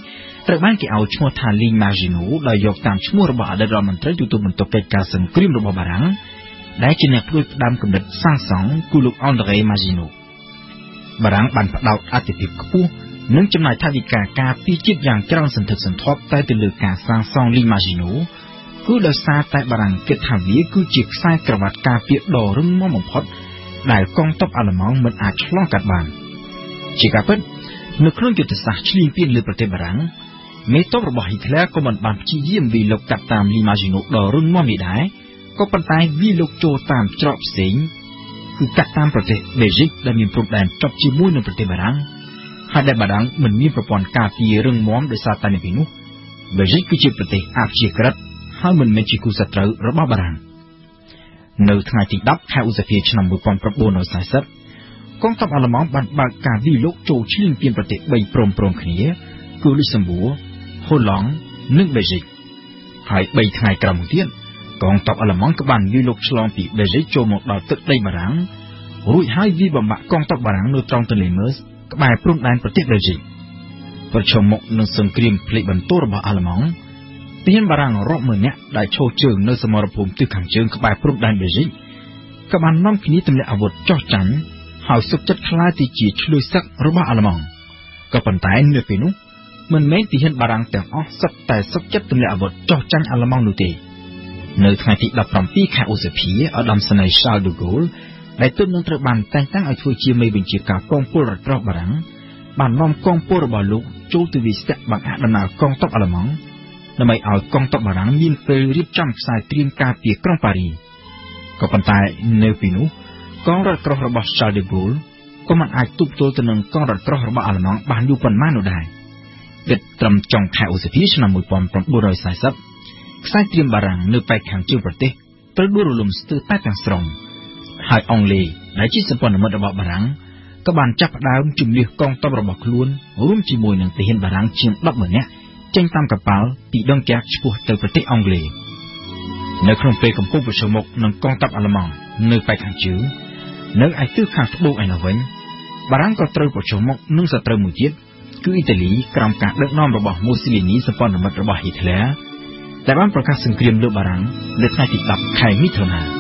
ត្រូវបានគេឲ្យឈ្មោះថា Ligne Maginot ដោយយកតាមឈ្មោះរបស់អតីតរដ្ឋមន្ត្រីទូតបន្ទាប់កិច្ចការសង្គ្រាមរបស់បារាំងដែលជាអ្នកផ្ដួចផ្ដើមគំនិតសាងសង់គឺលោក André Maginot បារាំងបានផ្ដោតអាទិភាពខ្ពស់និងចំណាយថវិកាការពារជាតិយ៉ាងច្រើនសន្ធឹកសន្ធាប់តែទៅលើការសាងសង់ Ligne Maginot គឺដោយសារតែបារាំងគិតថាវាគឺជាខ្សែក្រវ៉ាត់ការពារដ៏រឹងមាំបំផុតដែលកងទ័ពអាល្លឺម៉ង់មិនអាចឆ្លងកាត់បានជាការពិតនៅក្នុងយុទ្ធសាស្ត្រឈ្លានពានលើប្រទេសបារាំងមេទ័ពរបស់ហ៊ីតឡែរក៏មិនបានព្យាយាមវាយលុកកាត់តាម Ligne Maginot ដ៏រឹងមាំនេះដែរក៏ប៉ុន្តែវាយលុកចូលតាមច្រកផ្សេងគឺកាត់តាមប្រទេសប៊ែលហ្ស៊ិកដែលមានព្រំដែនជាប់ជាមួយនឹងប្រទេសបារាំងហើយដែលបារាំងមិនមានប្រព័ន្ធការពាររឹងមាំដោយសារតែនៅពេលនោះប៊ែលហ្ស៊ិកគឺជាប្រទេសអព្យាក្រឹតហើយមិនមែនជាគូសត្រូវរបស់បារាំងនៅថ្ងៃទីដប់ខែឧសភាឆ្នាំmột nghìn chín trăm bốn mươiកងទ័ពអាល្លឺម៉ង់បានបើកការវាយលុកចូលឈ្លានពានប្រទេសបីព្រមព្រំគ្នាគឺលុចសំបួរហូឡង់និងប៊ែលហ្ស៊ិកហើយបីថ្ងៃក្រោយមកទៀតកងទ័ពអាល្លឺម៉ង់ក៏បានវាយលុកឆ្លងពីប៊ែលហ្ស៊ិកចូលមកដល់ទឹកដីបារាំងរួចហើយវាយបំបាក់កងទ័ពបារាំងនៅត្រង់ទន្លេមេសក្បែរព្រំដែនប្រទេសប៊ែលហ្ស៊ិកប្រឈមមុខនឹងសង្គ្រាមផ្លេចបន្ទោរបស់អាល្លឺម៉ង់ទាហានបារាំងរាប់ម៉ឺននាក់ដែលឈរជើងនៅសមរភូមិទិសខាងជើងក្បែរព្រំដែនប៊ែលហ្ស៊ិកក៏បាននាំគ្នាទម្លាក់អាវុធចោះចាញ់ហើយសុខចិត្តខ្លាចទៅជាឆ្លើយសឹករបស់អាល្លឺម៉ង់ក៏ប៉ុន្តែនៅពេលនោះមិនមែនទាហានបារាំងទាំងអស់សុទ្ធតែសុខចិត្តទម្លាក់អាវុធចោះចាញ់អាល្លឺម៉ង់នោះទេនៅថ្ងៃទីដប់ប្រាំពីរខែឧសភាឧត្តមសេនីយ៍ Charles de Gaulle ដែលទើបនឹងត្រូវបានតែងតាំងឲ្យធ្វើជាមេបញ្ជាការកងពលរដ្ឋរបស់បារាំងបាននាំកងពលរបស់លោកចូលទៅវាយស្ទាក់បង្អាក់ដំណើរកងទ័ពអាល្លឺម៉ង់ដើម្បីឲ្យកងទ័ពបារាំងមានពេលរៀបចំខ្សែត្រៀមការពារក្រុងប៉ារីក៏ប៉ុន្តែនៅពេលនោះកងរថក្រោះរបស់ Charles de Gaulle ក៏មិនអាចទប់ទល់ទៅនឹងកងរថក្រោះរបស់អាល្លឺម៉ង់បានយូរប៉ុន្មាននោះដែរគិតត្រឹមចុងខែឧសភាឆ្នាំmột nghìn chín trăm bốn mươiខ្សែត្រៀមបារាំងនៅប៉ែកខាងជើងប្រទេសត្រូវដួលរលំស្ទើរតែទាំងស្រុងហើយអង់គ្លេសដែលជាសម្ព័ន្ធមិត្តរបស់បារាំងក៏បានចាប់ផ្ដើមជំនះកងទ័ពរបស់ខ្លួនរួមជាមួយនឹងទាហានបារាំងជាងដប់ម៉ឺននាក់ចេញតាមកប៉ាល់ពីដងកែកឆ្ពោះទៅប្រទេសអង់គ្លេសនៅក្នុងពេលកំពុងប្រឈមមុខនឹងកងទ័ពអាល្លឺម៉ង់នៅប៉ែកខាងជើងនៅឯទិសខាងត្បូងឯណោះវិញបារាំងក៏ត្រូវប្រឈមមុខនឹងសត្រូវមួយទៀតគឺអ៊ីតាលីក្រោមការដឹកនាំរបស់មូស៊ូលីនីសម្ព័ន្ធមិត្តរបស់ហ៊ីតឡែរដែលបានប្រកាសសង្គ្រាមលើបារាំងនៅថ្ងៃទីដប់ខែមិថុនា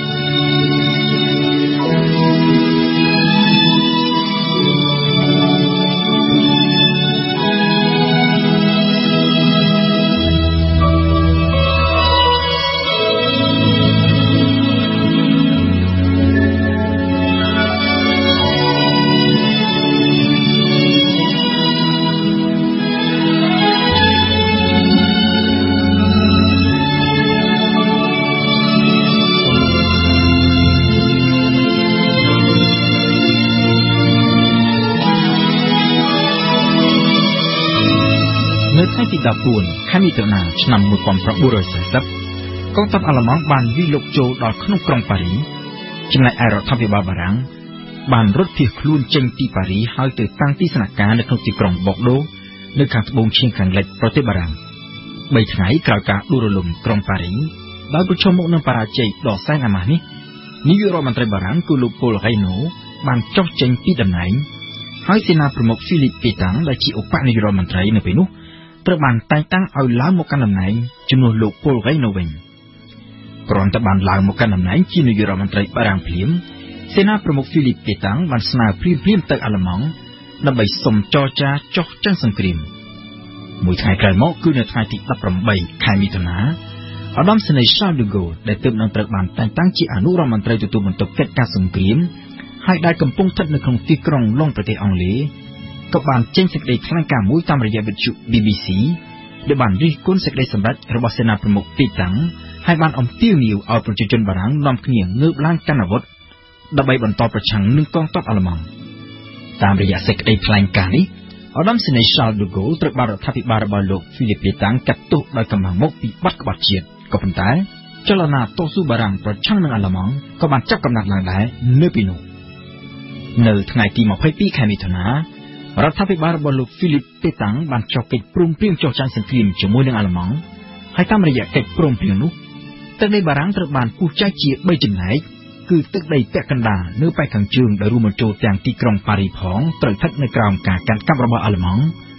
ដប់បួនខែមិថុនាឆ្នាំmột nghìn chín trăm bốn mươiកងទ័ពអាល្លឺម៉ង់បានវាយលុកចូលដល់ក្នុងក្រុងប៉ារីចំណែកឯរដ្ឋាភិបាលបារាំងបានរត់ភៀសខ្លួនចេញពីប៉ារីហើយទៅតាំងទីស្នាក់ការនៅក្នុងទីក្រុងបូកដូនៅខាងត្បូងឈៀងខាងលិចប្រទេសបារាំងបីថ្ងៃក្រោយការដួលរលំក្រុងប៉ារីដោយប្រឈមមុខនឹងបរាជ័យដ៏សែនអាម៉ាស់នេះនាយករដ្ឋមន្ត្រីបារាំងគឺលោក Paul Reynaud បានចុះចេញពីតំណែងហើយសេនាប្រមុខ Philippe Pétain ដែលជាឧបនាយករដ្ឋមន្ត្រីនៅពេលនោះត្រូវបានតែងតាំងឲ្យឡើងមកកាន់តំណែងជំនួសលោក Paul Reynaud វិញគ្រាន់តែបានឡើងមកកាន់តំណែងជានាយករដ្ឋមន្ត្រីបារាំងភ្លាមសេនាប្រមុខ Philippe Pétain បានស្នើព្រាមព្រាមទៅអាល្លឺម៉ង់ដើម្បីសុំចរចាចុះចាញ់សង្គ្រាមមួយថ្ងៃក្រោយមកគឺនៅថ្ងៃទីដប់ប្រាំបីខែមិថុនាឧត្តមសេនីយ៍ Charles de Gaulle ដែលទើបនឹងត្រូវបានតែងតាំងជាអនុរដ្ឋមន្ត្រីទទួលបន្ទុកកិច្ចការសង្គ្រាមហើយដែលកំពុងស្ថិតនៅក្នុងទីក្រុងឡុងប្រទេសអង់គ្លេសក៏បានចេញសេចក្តីថ្លែងការណ៍មួយតាមរយៈវិទ្យុ B B C ដែលបានរិះគន់សេចក្តីសម្រេចរបស់សេនាប្រមុខពេតាំងហើយបានអំពាវនាវឲ្យប្រជាជនបារាំងនាំគ្នាងើបឡើងកាន់អាវុធដើម្បីបន្តប្រឆាំងនឹងកងទ័ពអាល្លឺម៉ង់តាមរយៈសេចក្តីថ្លែងការណ៍នេះឧត្តមសេនីយ៍ Charles de Gaulle ត្រូវបានរដ្ឋាភិបាលរបស់លោក Philippe Pétain កាត់ទោសដោយកំហឹងមុខពីបាត់ក្បត់ជាតិក៏ប៉ុន្តែចលនាតស៊ូបារាំងប្រឆាំងនឹងអាល្លឺម៉ង់ក៏បានចាប់កំណត់ឡើងដែរនៅពេលនោះនៅថ្ងៃទីម្ភៃពីរខែមិថុនារដ្ឋាភិបាលរបស់លោក Philippe Pétain បានចុះកិច្ចព្រមព្រៀងចុះចាញ់សង្គ្រាមជាមួយនឹងអាល្លឺម៉ង់ហើយតាមរយៈកិច្ចព្រមព្រៀងនោះទឹកដីបារាំងត្រូវបានពុះចែកជាបីចំណែកគឺទឹកដីពាក់កណ្ដាលនៅប៉ែកខាងជើងដែលរួមបញ្ចូលទាំងទីក្រុងប៉ារីផងត្រូវស្ថិតនៅក្រោមការកាន់កាប់របស់អាល្លឺម៉ង់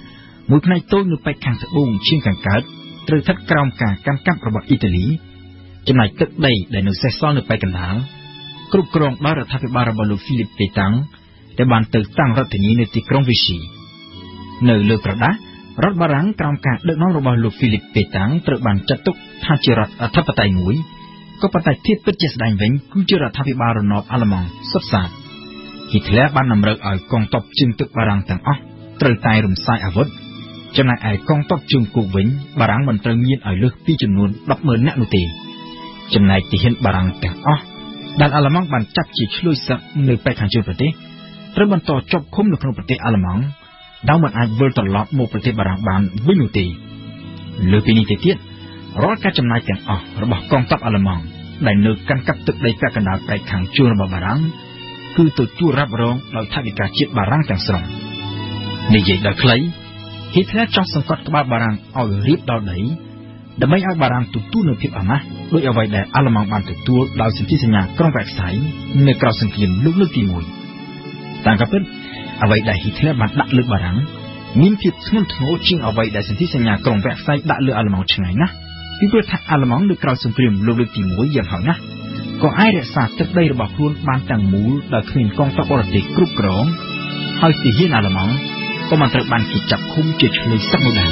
មួយផ្នែកតូចនៅប៉ែកខាងត្បូងឈៀងខាងកើតត្រូវស្ថិតក្រោមការកាន់កាប់របស់អ៊ីតាលីចំណែកទឹកដីដែលនៅសេសសល់នៅប៉ែកកណ្ដាលគ្រប់គ្រងដោយរដ្ឋាភិបាលរបស់លោក Philip Pétain ដែលបានទៅតាំងរដ្ឋធានីនៅទីក្រុង Vichy នៅលើក្រដាសរដ្ឋបារាំងក្រោមការដឹកនាំរបស់លោក Philip Pétain ត្រូវបានចាត់ទុកថាជារដ្ឋអធិបតេយ្យមួយក៏ប៉ុន្តែភាពពិតជាស្ដែងវិញគឺជារដ្ឋាភិបាលរណបអាល្លឺម៉ង់សុទ្ធសាធ Hitler បានតម្រូវឲ្យកងទ័ពជើងទឹកបារាំងទាំងអស់ត្រូវតែរំសាយអាវុធចំណែកឯកងទ័ពជើងគោកវិញបារាំងមិនត្រូវមានឲ្យលើសពីចំនួន ដប់ម៉ឺន នាក់នោះទេចំណែកទាហានបារាំងទាំងអស់ដែលអាល្លឺម៉ង់បានចាប់ជាឆ្លួយសឹកនៅប៉ែកខាងជើងប្រទេសត្រូវបន្តជាប់ឃុំនៅក្នុងប្រទេសអាល្លឺម៉ង់ដោយមិនអាចវិលត្រឡប់មកប្រទេសបារាំងបានវិញនោះទេលើពីនេះទៅទៀតរាល់ការចំណាយទាំងអស់របស់កងទ័ពអាល្លឺម៉ង់ដែលនៅកាន់កាប់ទឹកដីពាក់កណ្ដាលប៉ែកខាងជើងរបស់បារាំងគឺទទួលរ៉ាប់រងដោយថវិកាជាតិបារាំងទាំងស្រុងនិយាយដល់ខ្លី Hitler ចង់សង្កត់ក្បាលបារាំងឲ្យរៀបដល់ដីដើម្បីឲ្យបារាំងទទួលនូវភាពអាម៉ាស់ដោយអ្វីដែលអាល្លឺម៉ង់បានទទួលដោយសន្ធិសញ្ញាក្រុងវ៉ែកសៃនៅក្រៅសង្គ្រាមលោកលើកទីមួយតាមការពិតអ្វីដែល Hitler បានដាក់លើបារាំងមានភាពធ្ងន់ធ្ងរជាងអ្វីដែលសន្ធិសញ្ញាក្រុងវ៉ែកសៃដាក់លើអាល្លឺម៉ង់ឆ្ងាយណាស់ពីព្រោះថាអាល្លឺម៉ង់នៅក្រៅសង្គ្រាមលោកលើកទីមួយយ៉ាងហោចណាស់ក៏អាចរក្សាទឹកដីរបស់ខ្លួនបានទាំងមូលដោយគ្មានកងទ័ពបរទេសគ្រប់គ្រងហើយទាហានអាល្លឺម៉ង់ក៏មិនត្រូវបានគេចាប់ឃុំជាឆ្លុយសឹកនោះដែរ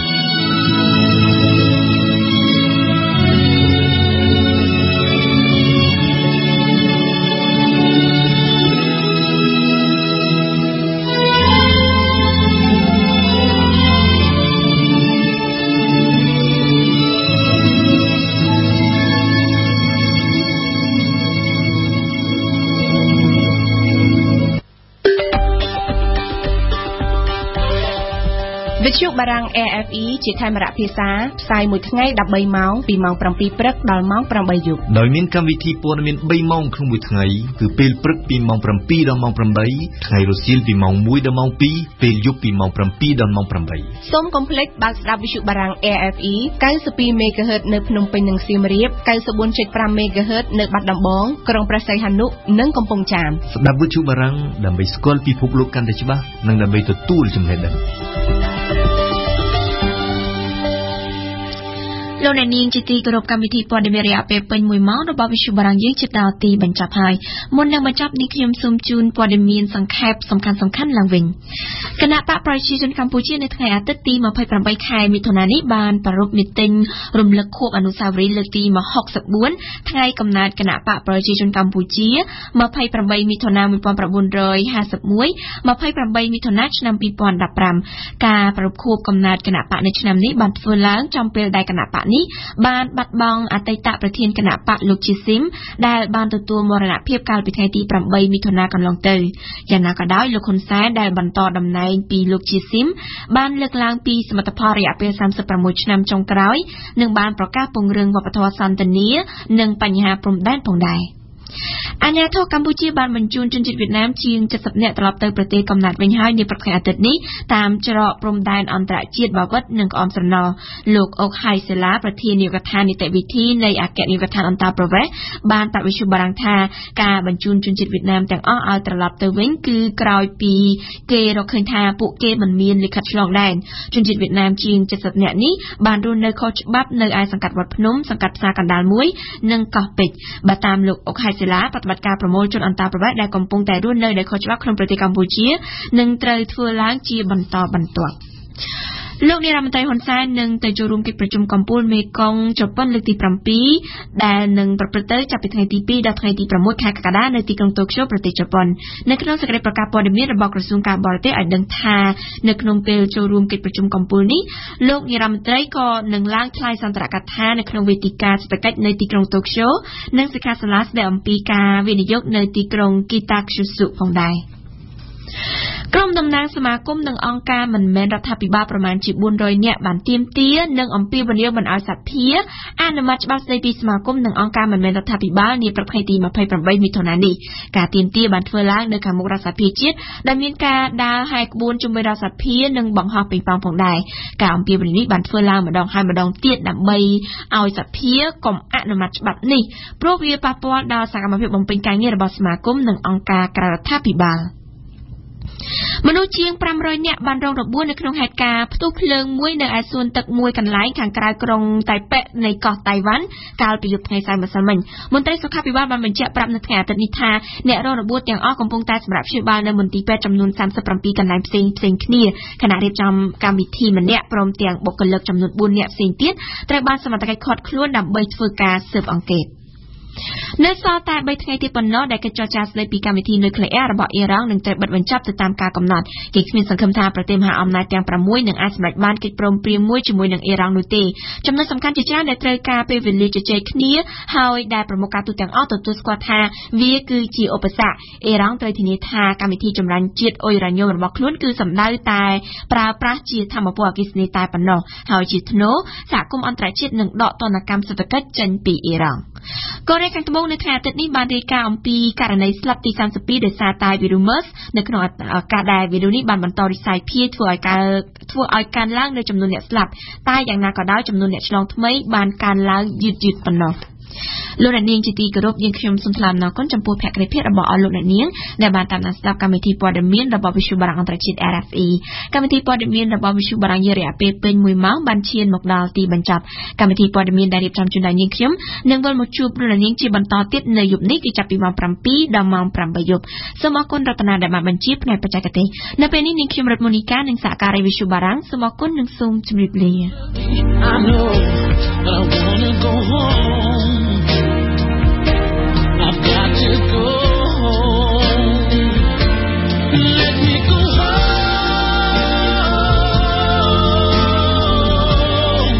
វិទ្យុបារាំង A F E ជាខេមរៈភាសាផ្សាយមួយថ្ងៃដប់បីម៉ោងពីម៉ោងប្រាំពីរព្រឹកដល់ម៉ោងប្រាំបីយប់ដោយមានកម្មវិធីព័ត៌មានបីម៉ោងក្នុងមួយថ្ងៃគឺពេលព្រឹកពីម៉ោងប្រាំពីរដល់ម៉ោងប្រាំបីថ្ងៃរសៀលពីម៉ោងមួយដល់ម៉ោងពីរពេលយប់ពីម៉ោងប្រាំពីរដល់ម៉ោងប្រាំបីសូមកុំភ្លេចបើកស្ដាប់វិទ្យុបារាំង A F E កៅសិបពីរ មេហ្គាហឺត នៅភ្នំពេញនិងសៀមរាប កៅសិបបួន ប្រាំ មេហ្គាហឺត នៅបាត់ដំបងក្រុងព្រះសីហនុនិងកំពង់ចាមស្ដាប់វិទ្យុបារាំងដើម្បីស្គាល់ពិភពលោកកាន់តែច្បាស់និងដើម្បីទទួលចំណេះដឹងលោកអ្នកនាងជាទីគោរពកម្មវិធីព័ត៌មានរយៈពេលពេញមួយម៉ោងរបស់វិទ្យុបារាំងយើងជិតដល់ទីបញ្ចប់ហើយមុននឹងបញ្ចប់នេះខ្ញុំសូមជូនព័ត៌មានសង្ខេបសំខាន់សំខាន់ឡើងវិញគណៈបកប្រជាជនកម្ពុជានៅថ្ងៃអាទិត្យទីម្ភៃប្រាំបីខែមិថុនានេះបានប្រារព្ធមីតិងរំលឹកខួបអនុស្សាវរីយ៍លើកទីហុកសិបបួនថ្ងៃកំណើតគណៈបកប្រជាជនកម្ពុជាម្ភៃប្រាំបីមិថុនា១៩៥១ ម្ភៃប្រាំបីមិថុនាឆ្នាំពីរពាន់ដប់ប្រាំការប្រារព្ធខួបកំណើតគណៈបកនៅឆ្នាំនេះបានធ្វើឡើងចំពេលដែលគណៈបកនេះបានបាត់បង់អតីតប្រធានគណៈបកលោកជាស៊ីមដែលបានទទួលមរណភាពកាលពីថ្ងៃទីប្រាំបីមិថុនាកន្លងទៅយ៉ាងណាក៏ដោយលោកហ៊ុនសែនដែលបន្តតំណែងពីលោកជាស៊ីមបានលើកឡើងពីសមិទ្ធផលរយៈពេលសាមសិបប្រាំមួយឆ្នាំចុងក្រោយនិងបានប្រកាសពង្រឹងវប្បធម៌សន្តិនិកនិងបញ្ហាព្រំដែនផងដែរអាញាធរកម្ពុជាបានបញ្ជូនជនជាតិវៀតណាមជាង칠십នាក់ត្រឡប់ទៅប្រទេសកំណើតវិញហើយនាព្រឹកថ្ងៃអាទិត្យនេះតាមច្រកព្រំដែនអន្តរជាតិបាវិតនិងក្អមស្រណោលោកអុកហៃសេឡាប្រធាននាយកដ្ឋាននីតិវិធីនៃអគ្គនាយកដ្ឋានអន្តរប្រវេសន៍បានប្រាប់វិទ្យុបារាំងថាការបញ្ជូនជនជាតិវៀតណាមទាំងអស់ឲ្យត្រឡប់ទៅវិញគឺក្រោយពីគេរកឃើញថាពួកគេមិនមានលិខិតឆ្លងដែនជនជាតិវៀតណាមជាង칠십នាក់នេះបានរស់នៅខុសច្បាប់នៅឯសង្កាត់វត្តភ្នំសង្កាត់ផ្សារកណ្ដាលមួយនិងកោះពេជ្របើតាមលោកអុកហៃសេឡាបត្តិការប្រមូលជនអន្តរប្រវេសន៍ដែលកំពុងតែរស់នៅដោយខុសច្បាប់ក្នុងប្រទេសកម្ពុជានឹងត្រូវធ្វើឡើងជាបន្តបន្ទាប់លោកនាយរដ្ឋមន្ត្រីហ៊ុនសែននឹងទៅចូលរួមកិច្ចប្រជុំកំពូលមេគង្គជប៉ុនលើកទីប្រាំពីរដែលនឹងប្រព្រឹត្តទៅចាប់ពីថ្ងៃទីពីរដល់ថ្ងៃទីប្រាំមួយខែកក្កដានៅទីក្រុងតូក្យូប្រទេសជប៉ុននៅក្នុងសេចក្តីប្រកាសព័ត៌មានរបស់ក្រសួងការបរទេសឲ្យដឹងថានៅក្នុងពេលចូលរួមកិច្ចប្រជុំកំពូលនេះលោកនាយរដ្ឋមន្ត្រីក៏នឹងឡើងថ្លែងសន្ទរកថានៅក្នុងវេទិកាសេដ្ឋកិច្ចនៅទីក្រុងតូក្យូនិងសិក្ខាសាលាស្តីអំពីការវិនិយោគនៅទីក្រុងគីតាខ្យូស៊ុផងដែរក្រុមតំណាងសមាគមនិងអង្គការមិនមែនរដ្ឋាភិបាលប្រមាណជាបួនរយនាក់បានទាមទារនិងអំពាវនាវមិនឲ្យសភាអនុម័តច្បាប់ស្តីពីសមាគមនិងអង្គការមិនមែនរដ្ឋាភិបាលនាព្រឹកថ្ងៃទីម្ភៃប្រាំបីមិថុនានេះការទាមទារបានធ្វើឡើងនៅខាងមុខរដ្ឋសភាជាតិដែលមានការដើរហែកក្បួនជុំវិញរដ្ឋសភានិងបង្ហោះប៉េងប៉ោងផងដែរការអំពាវនាវនេះបានធ្វើឡើងម្ដងហើយម្ដងទៀតដើម្បីឲ្យសភាកុំអនុម័តច្បាប់នេះព្រោះវាប៉ះពាល់ដល់សកម្មភាពបំពេញការងាររបស់សមាគមនិងអង្គការក្រៅរដ្ឋាភិបាលមនុស្សជាងfive hundredនាក់បានរងរបួសនៅក្នុងហេតុការណ៍ផ្ទុះភ្លើងមួយនៅឯសួនទឹកមួយកន្លែងខាងក្រៅក្រុងតៃប៉េនៃកោះតៃវ៉ាន់កាលពីយប់ថ្ងៃសៅរ៍ម្សិលមិញមន្ត្រីសុខាភិបាលបានបញ្ជាក់ប្រាប់នៅថ្ងៃអាទិត្យនេះថាអ្នករងរបួសទាំងអស់កំពុងតែសម្រាប់ព្យាបាលនៅមន្ទីរពេទ្យចំនួនthirty-sevenកន្លែងផ្សេងផ្សេងគ្នាខណៈរៀបចំកម្មវិធីម្នាក់ព្រមទាំងបុគ្គលិកចំនួនfourនាក់ផ្សេងទៀតត្រូវបានសមត្ថកិច្ចឃាត់ខ្លួនដើម្បីធ្វើការស៊ើបអង្កេតនៅសល់តែthreeថ្ងៃទៀតប៉ុណ្ណោះដែលកិច្ចចរចាស្ដីពីកម្មវិធីនុយក្លេអ៊ែររបស់អ៊ីរ៉ង់នឹងត្រូវបិទបញ្ចប់ទៅតាមការកំណត់គេគ្មានសង្ឃឹមថាប្រទេសមហាអំណាចទាំងsixនឹងអាចសម្រេចបានកិច្ចព្រមព្រៀងមួយជាមួយនឹងអ៊ីរ៉ង់នោះទេចំណុចសំខាន់ជាច្រើនដែលត្រូវការពេលវេលាជជែកគ្នាហើយដែលប្រមុខការទូតទាំងអស់ទទួលស្គាល់ថាវាគឺជាឧបសគ្គអ៊ីរ៉ង់ត្រូវធានាថាកម្មវិធីចម្រាញ់ជាតិអ៊ុយរ៉ាញ៉ូមរបស់ខ្លួនគឺសម្ដៅតែប្រើប្រាស់ជាថាមពលអគ្គិសនីតែប៉ុណ្ណោះហើយជាថ្នូរសហគមន៍អន្តរជាតិនឹងដកទណ្ឌកម្មសេដ្ឋកិច្ចចេញពីអ៊ីរ៉ង់កូរ៉េខាងត្បូងនៅថ្ងៃអាទិត្យនេះបានរាយការណ៍អំពីករណីស្លាប់ទីthirty-twoដោយសារតែវីរុស MERS នៅក្នុងឱកាសដែលវីរុសនេះបានបន្តរិសាយភាយធ្វើឲ្យកើនធ្វើឲ្យកើនឡើងនៅចំនួនអ្នកស្លាប់តែយ៉ាងណាក៏ដោយចំនួនអ្នកឆ្លងថ្មីបានកើនឡើងយឺតៗប៉ុណ្ណោះលោកអ្នកនាងជាទីគោរពយើងខ្ញុំសូមថ្លែងអំណរគុណចំពោះភក្ដីភាពរបស់អស់លោកអ្នកនាងដែលបានតាមដានស្ដាប់កម្មវិធីព័ត៌មានរបស់វិទ្យុបារាំងអន្តរជាតិ R F E កម្មវិធីព័ត៌មានរបស់វិទ្យុបារាំងរយៈពេលពេញoneម៉ោងបានឈានមកដល់ទីបញ្ចប់កម្មវិធីព័ត៌មានដែលរៀបចំជូនដល់នាងខ្ញុំនឹងវិលមកជួបលោកអ្នកនាងជាបន្តទៀតនៅយប់នេះគឺចាប់ពីម៉ោងsevenដល់ម៉ោងeightយប់សូមអរគុណរតនាដែលបានបញ្ជាផ្នែកបច្ចេកទេសនៅពេលនេះនាងខ្ញុំរតមូនីកានិងសហការីវិទ្យុបារាំងសូមអរគុណនិងសូមជម្រាបលា I know I wanna go home I've got to go home. Let me go home.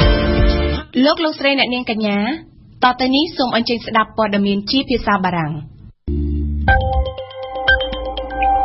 លោកលោកស្រីអ្នកនាងកញ្ញាតទៅនេះសូមអញ្ជើញស្ដាប់ព័ត៌មានជាភាសាបារាំង